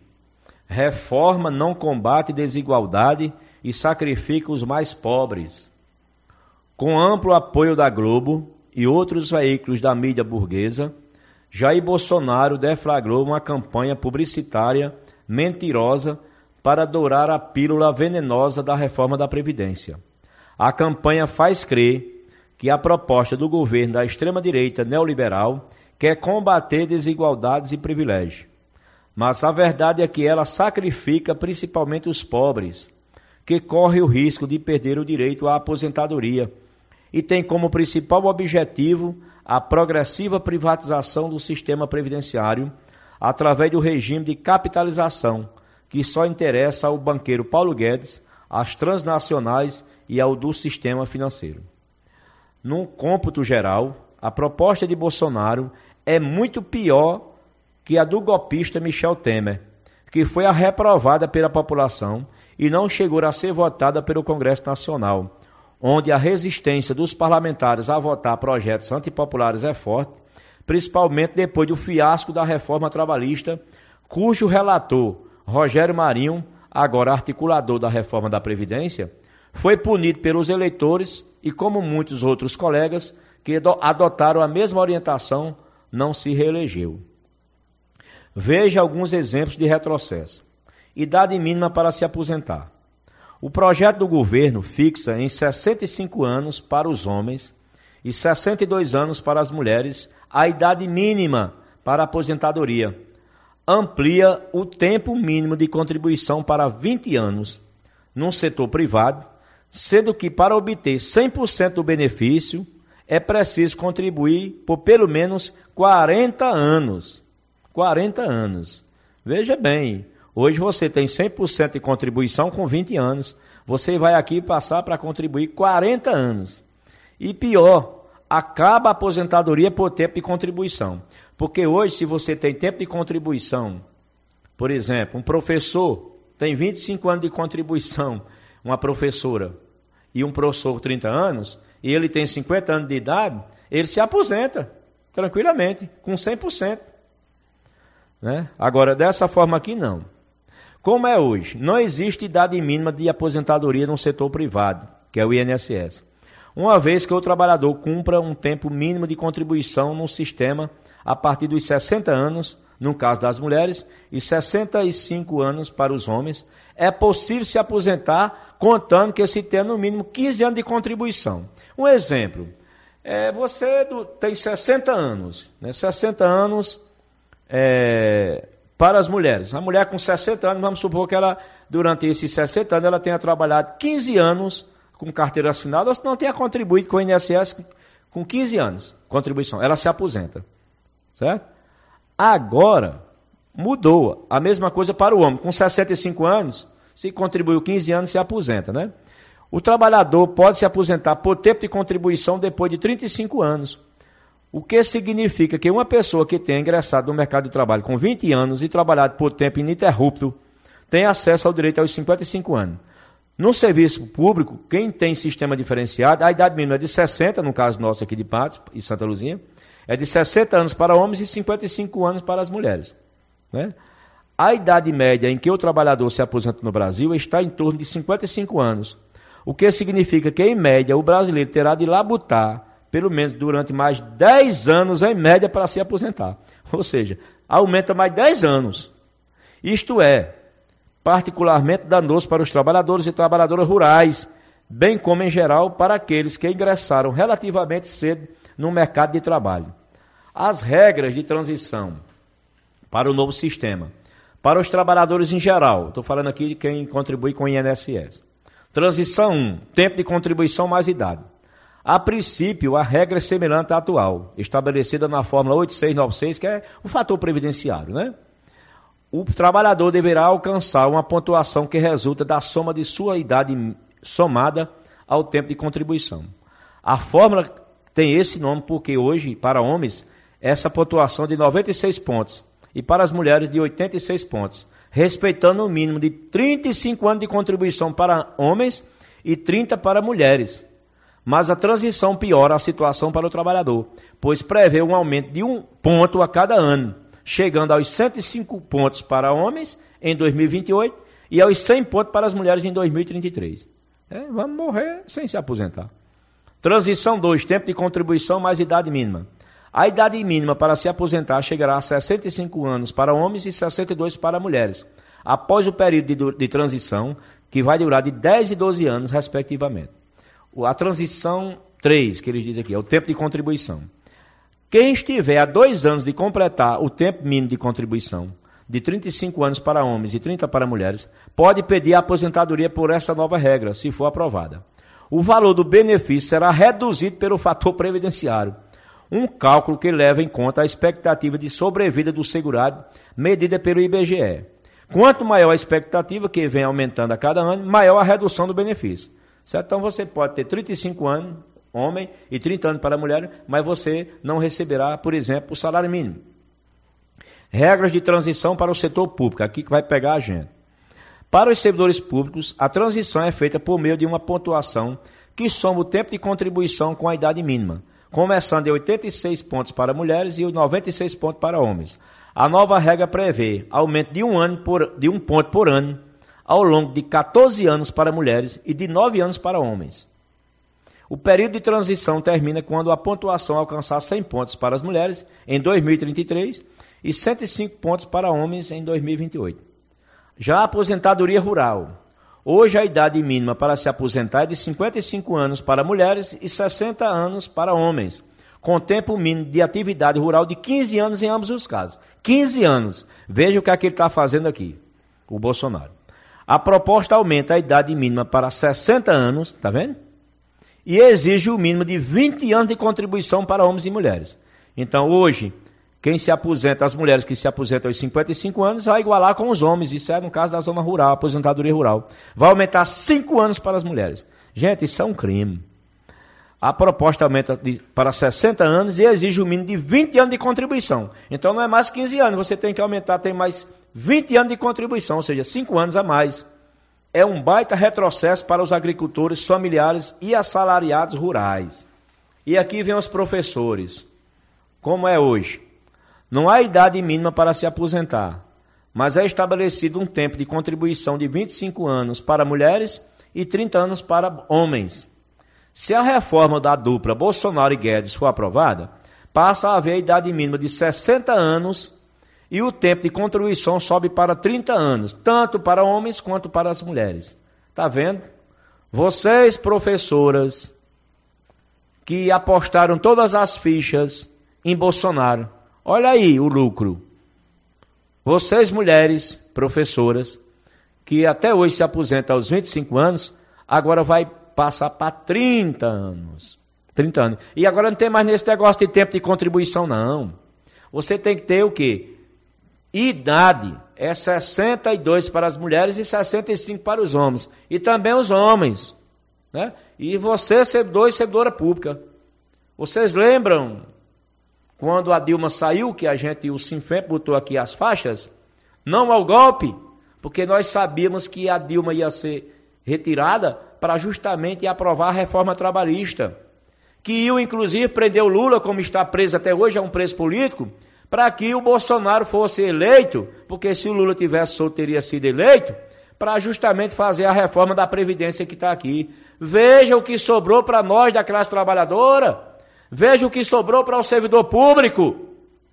Reforma não combate desigualdade e sacrifica os mais pobres. Com amplo apoio da Globo e outros veículos da mídia burguesa, Jair Bolsonaro deflagrou uma campanha publicitária mentirosa para dourar a pílula venenosa da reforma da Previdência. A campanha faz crer que a proposta do governo da extrema-direita neoliberal quer combater desigualdades e privilégios. Mas a verdade é que ela sacrifica principalmente os pobres, que corre o risco de perder o direito à aposentadoria e tem como principal objetivo a progressiva privatização do sistema previdenciário através do regime de capitalização, que só interessa ao banqueiro Paulo Guedes, às transnacionais e ao do sistema financeiro. Num cômputo geral, a proposta de Bolsonaro é muito pior que a do golpista Michel Temer, que foi a reprovada pela população e não chegou a ser votada pelo Congresso Nacional, onde a resistência dos parlamentares a votar projetos antipopulares é forte, principalmente depois do fiasco da reforma trabalhista, cujo relator, Rogério Marinho, agora articulador da reforma da Previdência, foi punido pelos eleitores e, como muitos outros colegas que adotaram a mesma orientação, não se reelegeu. Veja alguns exemplos de retrocesso. Idade mínima para se aposentar. O projeto do governo fixa em sessenta e cinco anos para os homens e sessenta e dois anos para as mulheres a idade mínima para a aposentadoria. Amplia o tempo mínimo de contribuição para vinte anos no setor privado, sendo que para obter cem por cento do benefício é preciso contribuir por pelo menos quarenta anos. quarenta anos. Veja bem, hoje você tem cem por cento de contribuição com vinte anos. Você vai aqui passar para contribuir quarenta anos. E pior, acaba a aposentadoria por tempo de contribuição. Porque hoje, se você tem tempo de contribuição, por exemplo, um professor tem vinte e cinco anos de contribuição, uma professora, e um professor trinta anos, e ele tem cinquenta anos de idade, ele se aposenta tranquilamente, com cem por cento. Né? Agora, dessa forma aqui, não. Como é hoje? Não existe idade mínima de aposentadoria no setor privado, que é o I N S S. Uma vez que o trabalhador cumpra um tempo mínimo de contribuição no sistema a partir dos sessenta anos, no caso das mulheres, e sessenta e cinco anos para os homens, é possível se aposentar contando que se tenha no mínimo quinze anos de contribuição. Um exemplo, é, você do, tem sessenta anos, né, sessenta anos é, para as mulheres. A mulher com sessenta anos, vamos supor que ela, durante esses sessenta anos, ela tenha trabalhado quinze anos com carteira assinada, ou se não tenha contribuído com o I N S S com quinze anos, contribuição, ela se aposenta, certo? Agora, mudou, a mesma coisa para o homem, com sessenta e cinco anos, se contribuiu quinze anos, se aposenta, né? O trabalhador pode se aposentar por tempo de contribuição depois de trinta e cinco anos, o que significa que uma pessoa que tenha ingressado no mercado de trabalho com vinte anos e trabalhado por tempo ininterrupto, tem acesso ao direito aos cinquenta e cinco anos. No serviço público, quem tem sistema diferenciado, a idade mínima é de sessenta, no caso nosso aqui de Patos e Santa Luzinha, é de sessenta anos para homens e cinquenta e cinco anos para as mulheres. Né? A idade média em que o trabalhador se aposenta no Brasil está em torno de cinquenta e cinco anos, o que significa que, em média, o brasileiro terá de labutar, pelo menos durante mais dez anos, em média, para se aposentar. Ou seja, aumenta mais dez anos. Isto é, particularmente danoso para os trabalhadores e trabalhadoras rurais, bem como, em geral, para aqueles que ingressaram relativamente cedo no mercado de trabalho. As regras de transição para o novo sistema, para os trabalhadores em geral, estou falando aqui de quem contribui com o I N S S. Transição um, tempo de contribuição mais idade. A princípio, a regra é semelhante à atual, estabelecida na fórmula oito seis nove seis, que é o fator previdenciário, né? O trabalhador deverá alcançar uma pontuação que resulta da soma de sua idade somada ao tempo de contribuição. A fórmula tem esse nome porque hoje, para homens, essa pontuação é de noventa e seis pontos e para as mulheres de oitenta e seis pontos, respeitando o mínimo de trinta e cinco anos de contribuição para homens e trinta para mulheres. Mas a transição piora a situação para o trabalhador, pois prevê um aumento de um ponto a cada ano, chegando aos cento e cinco pontos para homens em dois mil e vinte e oito e aos cem pontos para as mulheres em dois mil e trinta e três. É, vamos morrer sem se aposentar. Transição dois, tempo de contribuição mais idade mínima. A idade mínima para se aposentar chegará a sessenta e cinco anos para homens e sessenta e dois para mulheres, após o período de, de transição, que vai durar de dez e doze anos, respectivamente. A transição três, que eles dizem aqui, é o tempo de contribuição. Quem estiver a dois anos de completar o tempo mínimo de contribuição, de trinta e cinco anos para homens e trinta para mulheres, pode pedir a aposentadoria por essa nova regra, se for aprovada. O valor do benefício será reduzido pelo fator previdenciário, um cálculo que leva em conta a expectativa de sobrevida do segurado, medida pelo I B G E. Quanto maior a expectativa, que vem aumentando a cada ano, maior a redução do benefício. Certo? Então você pode ter trinta e cinco anos, homem, e trinta anos para mulher, mas você não receberá, por exemplo, o salário mínimo. Regras de transição para o setor público, aqui que vai pegar a gente. Para os servidores públicos, a transição é feita por meio de uma pontuação que soma o tempo de contribuição com a idade mínima, começando em oitenta e seis pontos para mulheres e noventa e seis pontos para homens. A nova regra prevê aumento de um, ano por, de um ponto por ano, ao longo de quatorze anos para mulheres e de nove anos para homens. O período de transição termina quando a pontuação alcançar cem pontos para as mulheres em dois mil e trinta e três e cento e cinco pontos para homens em dois mil e vinte e oito. Já a aposentadoria rural. Hoje a idade mínima para se aposentar é de cinquenta e cinco anos para mulheres e sessenta anos para homens, com tempo mínimo de atividade rural de quinze anos em ambos os casos. quinze anos. Veja o que é que ele está fazendo aqui, o Bolsonaro. A proposta aumenta a idade mínima para sessenta anos, está vendo? E exige o mínimo de vinte anos de contribuição para homens e mulheres. Então hoje, quem se aposenta, as mulheres que se aposentam aos cinquenta e cinco anos, vai igualar com os homens. Isso é no caso da zona rural, aposentadoria rural. Vai aumentar cinco anos para as mulheres. Gente, isso é um crime. A proposta aumenta de, para sessenta anos e exige o mínimo de vinte anos de contribuição. Então não é mais quinze anos, você tem que aumentar, tem mais vinte anos de contribuição, ou seja, cinco anos a mais. É um baita retrocesso para os agricultores familiares e assalariados rurais. E aqui vem os professores. Como é hoje? Não há idade mínima para se aposentar, mas é estabelecido um tempo de contribuição de vinte e cinco anos para mulheres e trinta anos para homens. Se a reforma da dupla Bolsonaro e Guedes for aprovada, passa a haver a idade mínima de sessenta anos e o tempo de contribuição sobe para trinta anos, tanto para homens quanto para as mulheres. Está vendo? Vocês, professoras, que apostaram todas as fichas em Bolsonaro, olha aí o lucro. Vocês, mulheres, professoras, que até hoje se aposentam aos vinte e cinco anos, agora vai passar para trinta anos. trinta anos. E agora não tem mais nesse negócio de tempo de contribuição, não. Você tem que ter o quê? Idade. É sessenta e dois para as mulheres e sessenta e cinco para os homens. E também os homens. Né? E você, servidor e servidora pública. Vocês lembram quando a Dilma saiu, que a gente, o Sinfep, botou aqui as faixas? Não ao golpe, porque nós sabíamos que a Dilma ia ser retirada para justamente aprovar a reforma trabalhista, que iam inclusive prender o Lula, como está preso até hoje, é um preso político, para que o Bolsonaro fosse eleito, porque se o Lula tivesse solto, teria sido eleito, para justamente fazer a reforma da Previdência que está aqui. Veja o que sobrou para nós da classe trabalhadora, veja o que sobrou para o servidor público.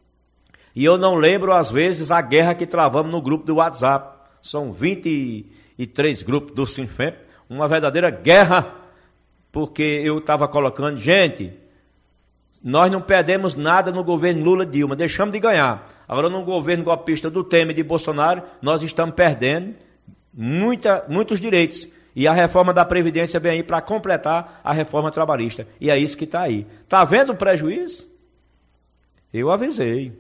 E eu não lembro, às vezes, a guerra que travamos no grupo do WhatsApp. São vinte e três grupos do Sinfep, uma verdadeira guerra, porque eu estava colocando, gente, nós não perdemos nada no governo Lula e Dilma, deixamos de ganhar. Agora no governo golpista do Temer e de Bolsonaro, nós estamos perdendo muita, muitos direitos. E a reforma da Previdência vem aí para completar a reforma trabalhista. E é isso que está aí. Está vendo o prejuízo? Eu avisei.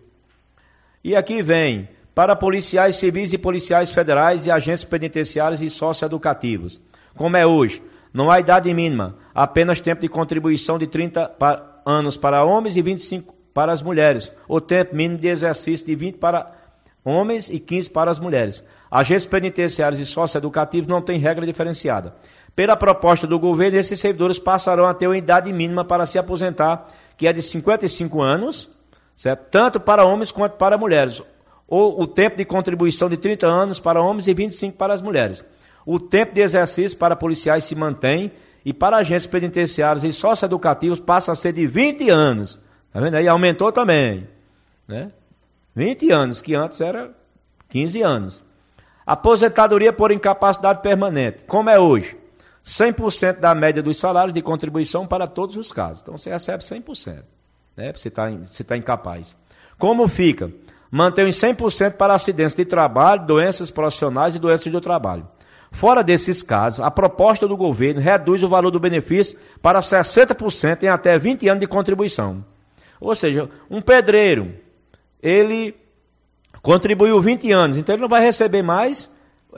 E aqui vem, para policiais civis e policiais federais e agentes penitenciários e socioeducativos. Como é hoje, não há idade mínima, apenas tempo de contribuição de trinta anos para homens e vinte e cinco para as mulheres, ou tempo mínimo de exercício de vinte para homens e quinze para as mulheres. Agentes penitenciários e socioeducativos não têm regra diferenciada. Pela proposta do governo, esses servidores passarão a ter uma idade mínima para se aposentar, que é de cinquenta e cinco anos, certo? Tanto para homens quanto para mulheres, ou o tempo de contribuição de trinta anos para homens e vinte e cinco para as mulheres. O tempo de exercício para policiais se mantém e para agentes penitenciários e socioeducativos passa a ser de vinte anos. Está vendo aí? Aumentou também. Né? vinte anos, que antes era quinze anos. Aposentadoria por incapacidade permanente. Como é hoje? cem por cento da média dos salários de contribuição para todos os casos. Então você recebe cem por cento. Né? Você está você tá incapaz. Como fica? mantém os cem por cento para acidentes de trabalho, doenças profissionais e doenças do trabalho. Fora desses casos, a proposta do governo reduz o valor do benefício para sessenta por cento em até vinte anos de contribuição. Ou seja, um pedreiro, ele contribuiu vinte anos, então ele não vai receber mais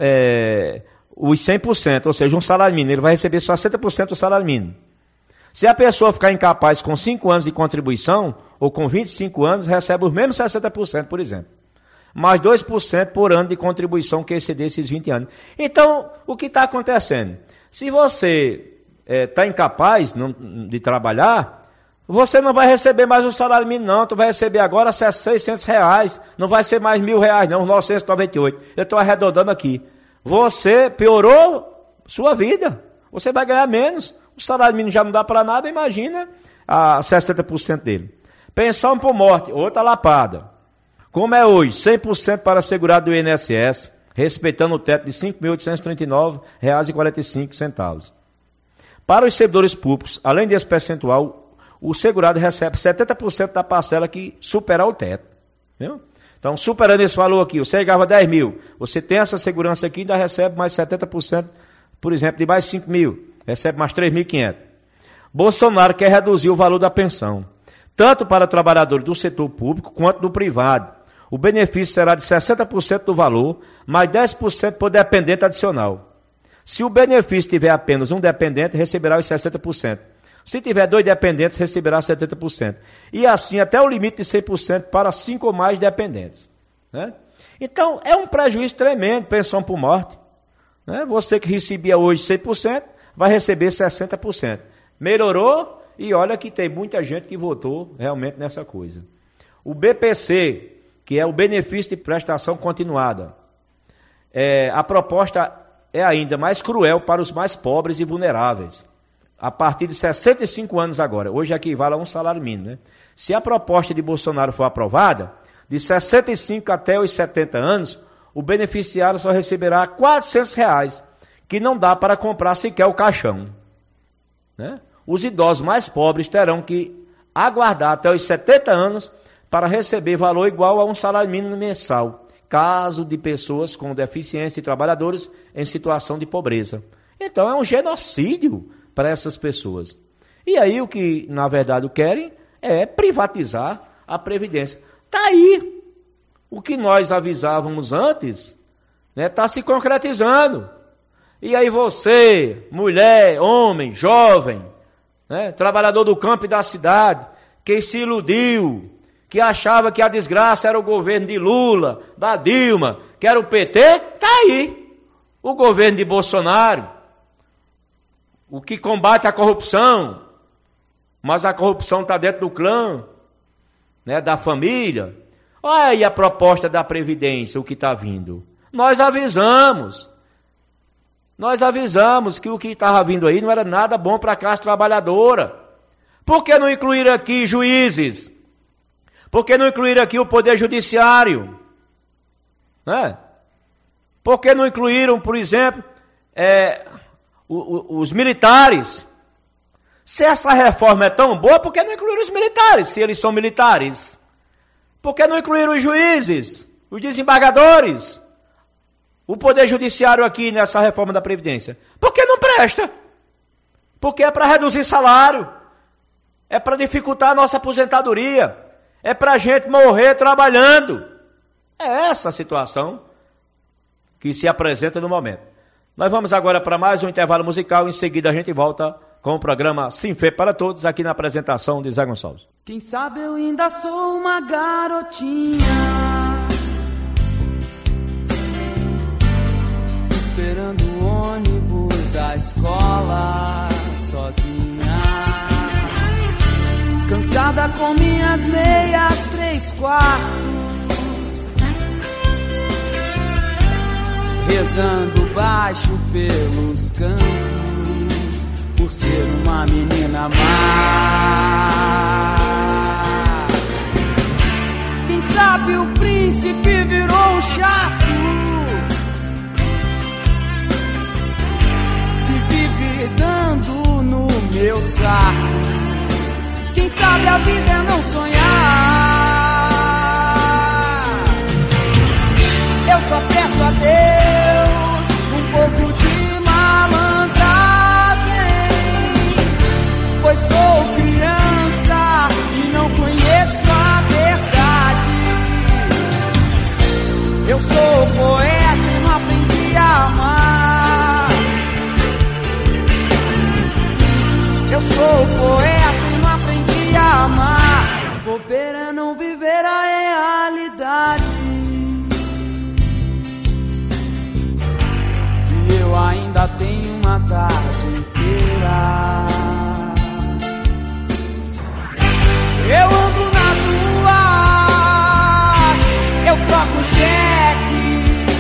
é, os cem por cento, ou seja, um salário mínimo, ele vai receber só sessenta por cento do salário mínimo. Se a pessoa ficar incapaz com cinco anos de contribuição, ou com vinte e cinco anos, recebe os mesmos sessenta por cento, por exemplo. Mais dois por cento por ano de contribuição que exceder esses vinte anos. Então, o que está acontecendo? Se você está é, incapaz não, de trabalhar, você não vai receber mais o salário mínimo, não. Tu vai receber agora seiscentos reais. Não vai ser mais mil reais, não, novecentos e noventa e oito. Eu estou arredondando aqui. Você piorou sua vida. Você vai ganhar menos. O salário mínimo já não dá para nada, imagina a sessenta por cento dele. Pensão por morte, outra lapada. Como é hoje, cem por cento para segurado do I N S S, respeitando o teto de cinco mil oitocentos e trinta e nove reais e quarenta e cinco centavos. Para os servidores públicos, além desse percentual, o segurado recebe setenta por cento da parcela que superar o teto. Viu? Então, superando esse valor aqui, você ganhava dez mil, você tem essa segurança aqui e ainda recebe mais setenta por cento, por exemplo, de mais cinco mil. Recebe mais três mil e quinhentos. Bolsonaro quer reduzir o valor da pensão, tanto para trabalhadores do setor público quanto do privado. O benefício será de sessenta por cento do valor, mais dez por cento por dependente adicional. Se o benefício tiver apenas um dependente, receberá os sessenta por cento. Se tiver dois dependentes, receberá setenta por cento. E assim até o limite de cem por cento para cinco ou mais dependentes. Né? Então, é um prejuízo tremendo, pensão por morte. Né? Você que recebia hoje cem por cento, vai receber sessenta por cento. Melhorou e olha que tem muita gente que votou realmente nessa coisa. O B P C, que é o benefício de prestação continuada, é, a proposta é ainda mais cruel para os mais pobres e vulneráveis. A partir de sessenta e cinco anos agora, hoje equivale a um salário mínimo. Né? Se a proposta de Bolsonaro for aprovada, de sessenta e cinco até os setenta anos, o beneficiário só receberá quatrocentos reais. Que não dá para comprar sequer o caixão. Né? Os idosos mais pobres terão que aguardar até os setenta anos para receber valor igual a um salário mínimo mensal, caso de pessoas com deficiência e trabalhadores em situação de pobreza. Então é um genocídio para essas pessoas. E aí o que, na verdade, querem é privatizar a Previdência. Está aí. O que nós avisávamos antes está, né, se concretizando. E aí você, mulher, homem, jovem, né, trabalhador do campo e da cidade, que se iludiu, que achava que a desgraça era o governo de Lula, da Dilma, que era o P T, está aí. O governo de Bolsonaro, o que combate a corrupção, mas a corrupção está dentro do clã, né, da família. Olha aí a proposta da Previdência, o que está vindo. Nós avisamos. Nós avisamos que o que estava vindo aí não era nada bom para a classe trabalhadora. Por que não incluir aqui juízes? Por que não incluir aqui o Poder Judiciário? Né? Por que não incluíram, por exemplo, é, o, o, os militares? Se essa reforma é tão boa, por que não incluíram os militares, se eles são militares? Por que não incluíram os juízes, os desembargadores? O Poder Judiciário aqui nessa reforma da Previdência? Porque não presta. Porque é para reduzir salário. É para dificultar a nossa aposentadoria. É para a gente morrer trabalhando. É essa a situação que se apresenta no momento. Nós vamos agora para mais um intervalo musical. Em seguida a gente volta com o programa Sinfê para Todos, aqui na apresentação de Zé Gonçalves. Quem sabe eu ainda sou uma garotinha, esperando o ônibus da escola sozinha, cansada com minhas meias três quartos, rezando baixo pelos cantos, por ser uma menina má. Quem sabe o príncipe virou um chato dando no meu saco. Quem sabe a vida é não sonhar. uma tarde inteira. Eu ando na rua, eu troco cheque,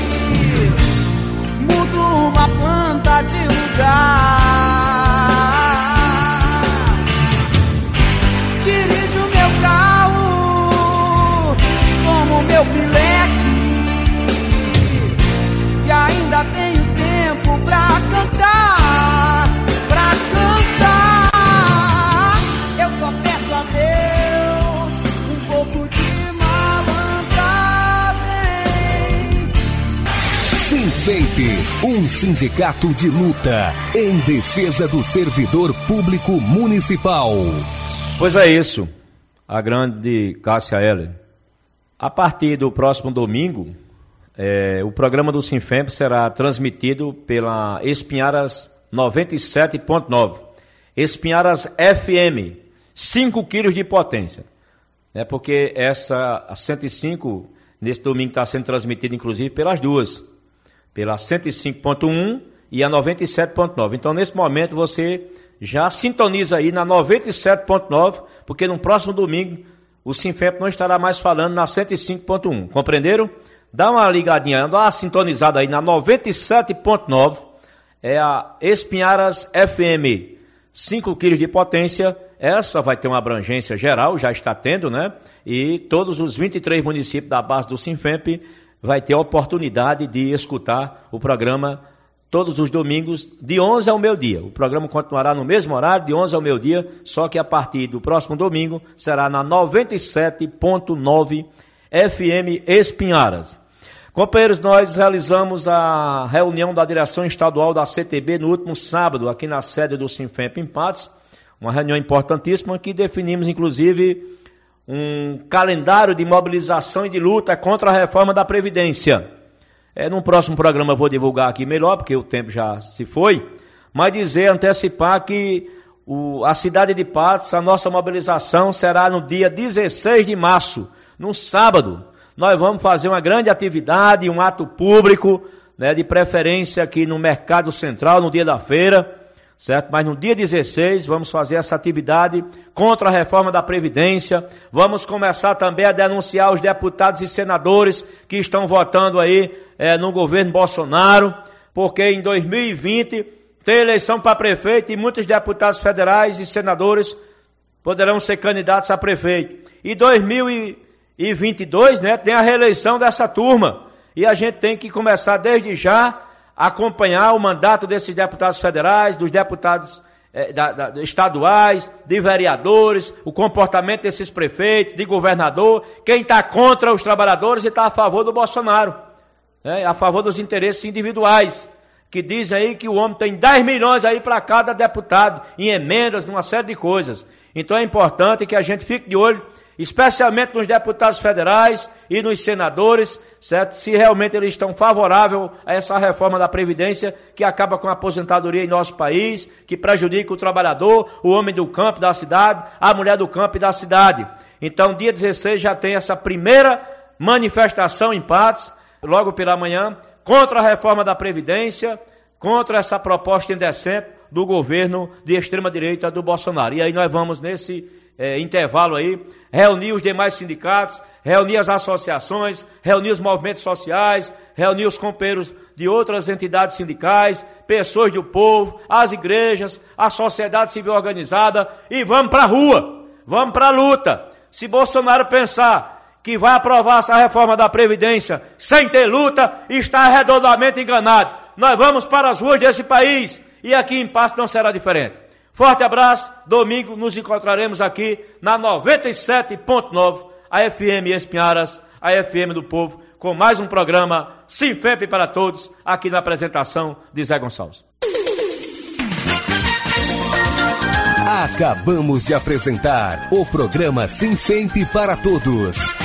mudo uma planta de lugar. Dirijo meu carro como meu pileque e ainda tenho tempo pra cantar, pra cantar. Eu só peço a Deus um pouco de malandragem. Sinfemp, um sindicato de luta em defesa do servidor público municipal. Pois é isso, a grande Cássia Heller. A partir do próximo domingo, é, o programa do Sinfemp será transmitido pela Espinharas noventa e sete ponto nove. Espinharas F M, cinco quilos de potência. É porque essa, a cento e cinco, nesse domingo está sendo transmitida inclusive pelas duas. Pela cento e cinco ponto um e a noventa e sete ponto nove. Então, nesse momento, você já sintoniza aí na noventa e sete ponto nove, porque no próximo domingo o Sinfemp não estará mais falando na cento e cinco ponto um. Compreenderam? Dá uma ligadinha, dá uma sintonizada aí na noventa e sete ponto nove. É a Espinharas F M, cinco quilos de potência. Essa vai ter uma abrangência geral, já está tendo, né? E todos os vinte e três municípios da base do Sinfemp vai ter a oportunidade de escutar o programa todos os domingos, de onze ao meio-dia. O programa continuará no mesmo horário, de onze ao meio-dia, só que a partir do próximo domingo será na noventa e sete ponto nove F M Espinharas. Companheiros, nós realizamos a reunião da direção estadual da C T B no último sábado, aqui na sede do Sinfemp em Patos, uma reunião importantíssima que definimos, inclusive, um calendário de mobilização e de luta contra a reforma da Previdência. É, num próximo programa eu vou divulgar aqui melhor, porque o tempo já se foi, mas dizer, antecipar que o, a cidade de Patos, a nossa mobilização será no dia dezesseis de março, no sábado. Nós vamos fazer uma grande atividade, um ato público, né, de preferência aqui no Mercado Central, no dia da feira, certo? Mas no dia dezesseis vamos fazer essa atividade contra a reforma da Previdência. Vamos começar também a denunciar os deputados e senadores que estão votando aí é, no governo Bolsonaro, porque em dois mil e vinte tem eleição para prefeito e muitos deputados federais e senadores poderão ser candidatos a prefeito. E dois mil e vinte e dois, né, tem a reeleição dessa turma. E a gente tem que começar desde já acompanhar o mandato desses deputados federais, dos deputados eh, da, da, estaduais, de vereadores, o comportamento desses prefeitos, de governador, quem está contra os trabalhadores e está a favor do Bolsonaro, né, a favor dos interesses individuais, que dizem aí que o homem tem dez milhões aí para cada deputado, em emendas, numa série de coisas. Então é importante que a gente fique de olho, especialmente nos deputados federais e nos senadores, certo? Se realmente eles estão favoráveis a essa reforma da Previdência, que acaba com a aposentadoria em nosso país, que prejudica o trabalhador, o homem do campo da cidade, a mulher do campo e da cidade. Então, dia dezesseis já tem essa primeira manifestação em Patos, logo pela manhã, contra a reforma da Previdência, contra essa proposta indecente do governo de extrema-direita do Bolsonaro. E aí nós vamos nesse É, intervalo aí, reunir os demais sindicatos, reunir as associações, reunir os movimentos sociais, reunir os companheiros de outras entidades sindicais, pessoas do povo, as igrejas, a sociedade civil organizada, e vamos para a rua, vamos para a luta. Se Bolsonaro pensar que vai aprovar essa reforma da Previdência sem ter luta, está redondamente enganado. Nós vamos para as ruas desse país, e aqui em Patos não será diferente. Forte abraço, domingo nos encontraremos aqui na noventa e sete ponto nove, a F M Espinharas, a F M do Povo, com mais um programa Sinfemp para Todos, aqui na apresentação de Zé Gonçalves. Acabamos de apresentar o programa Sinfemp para Todos.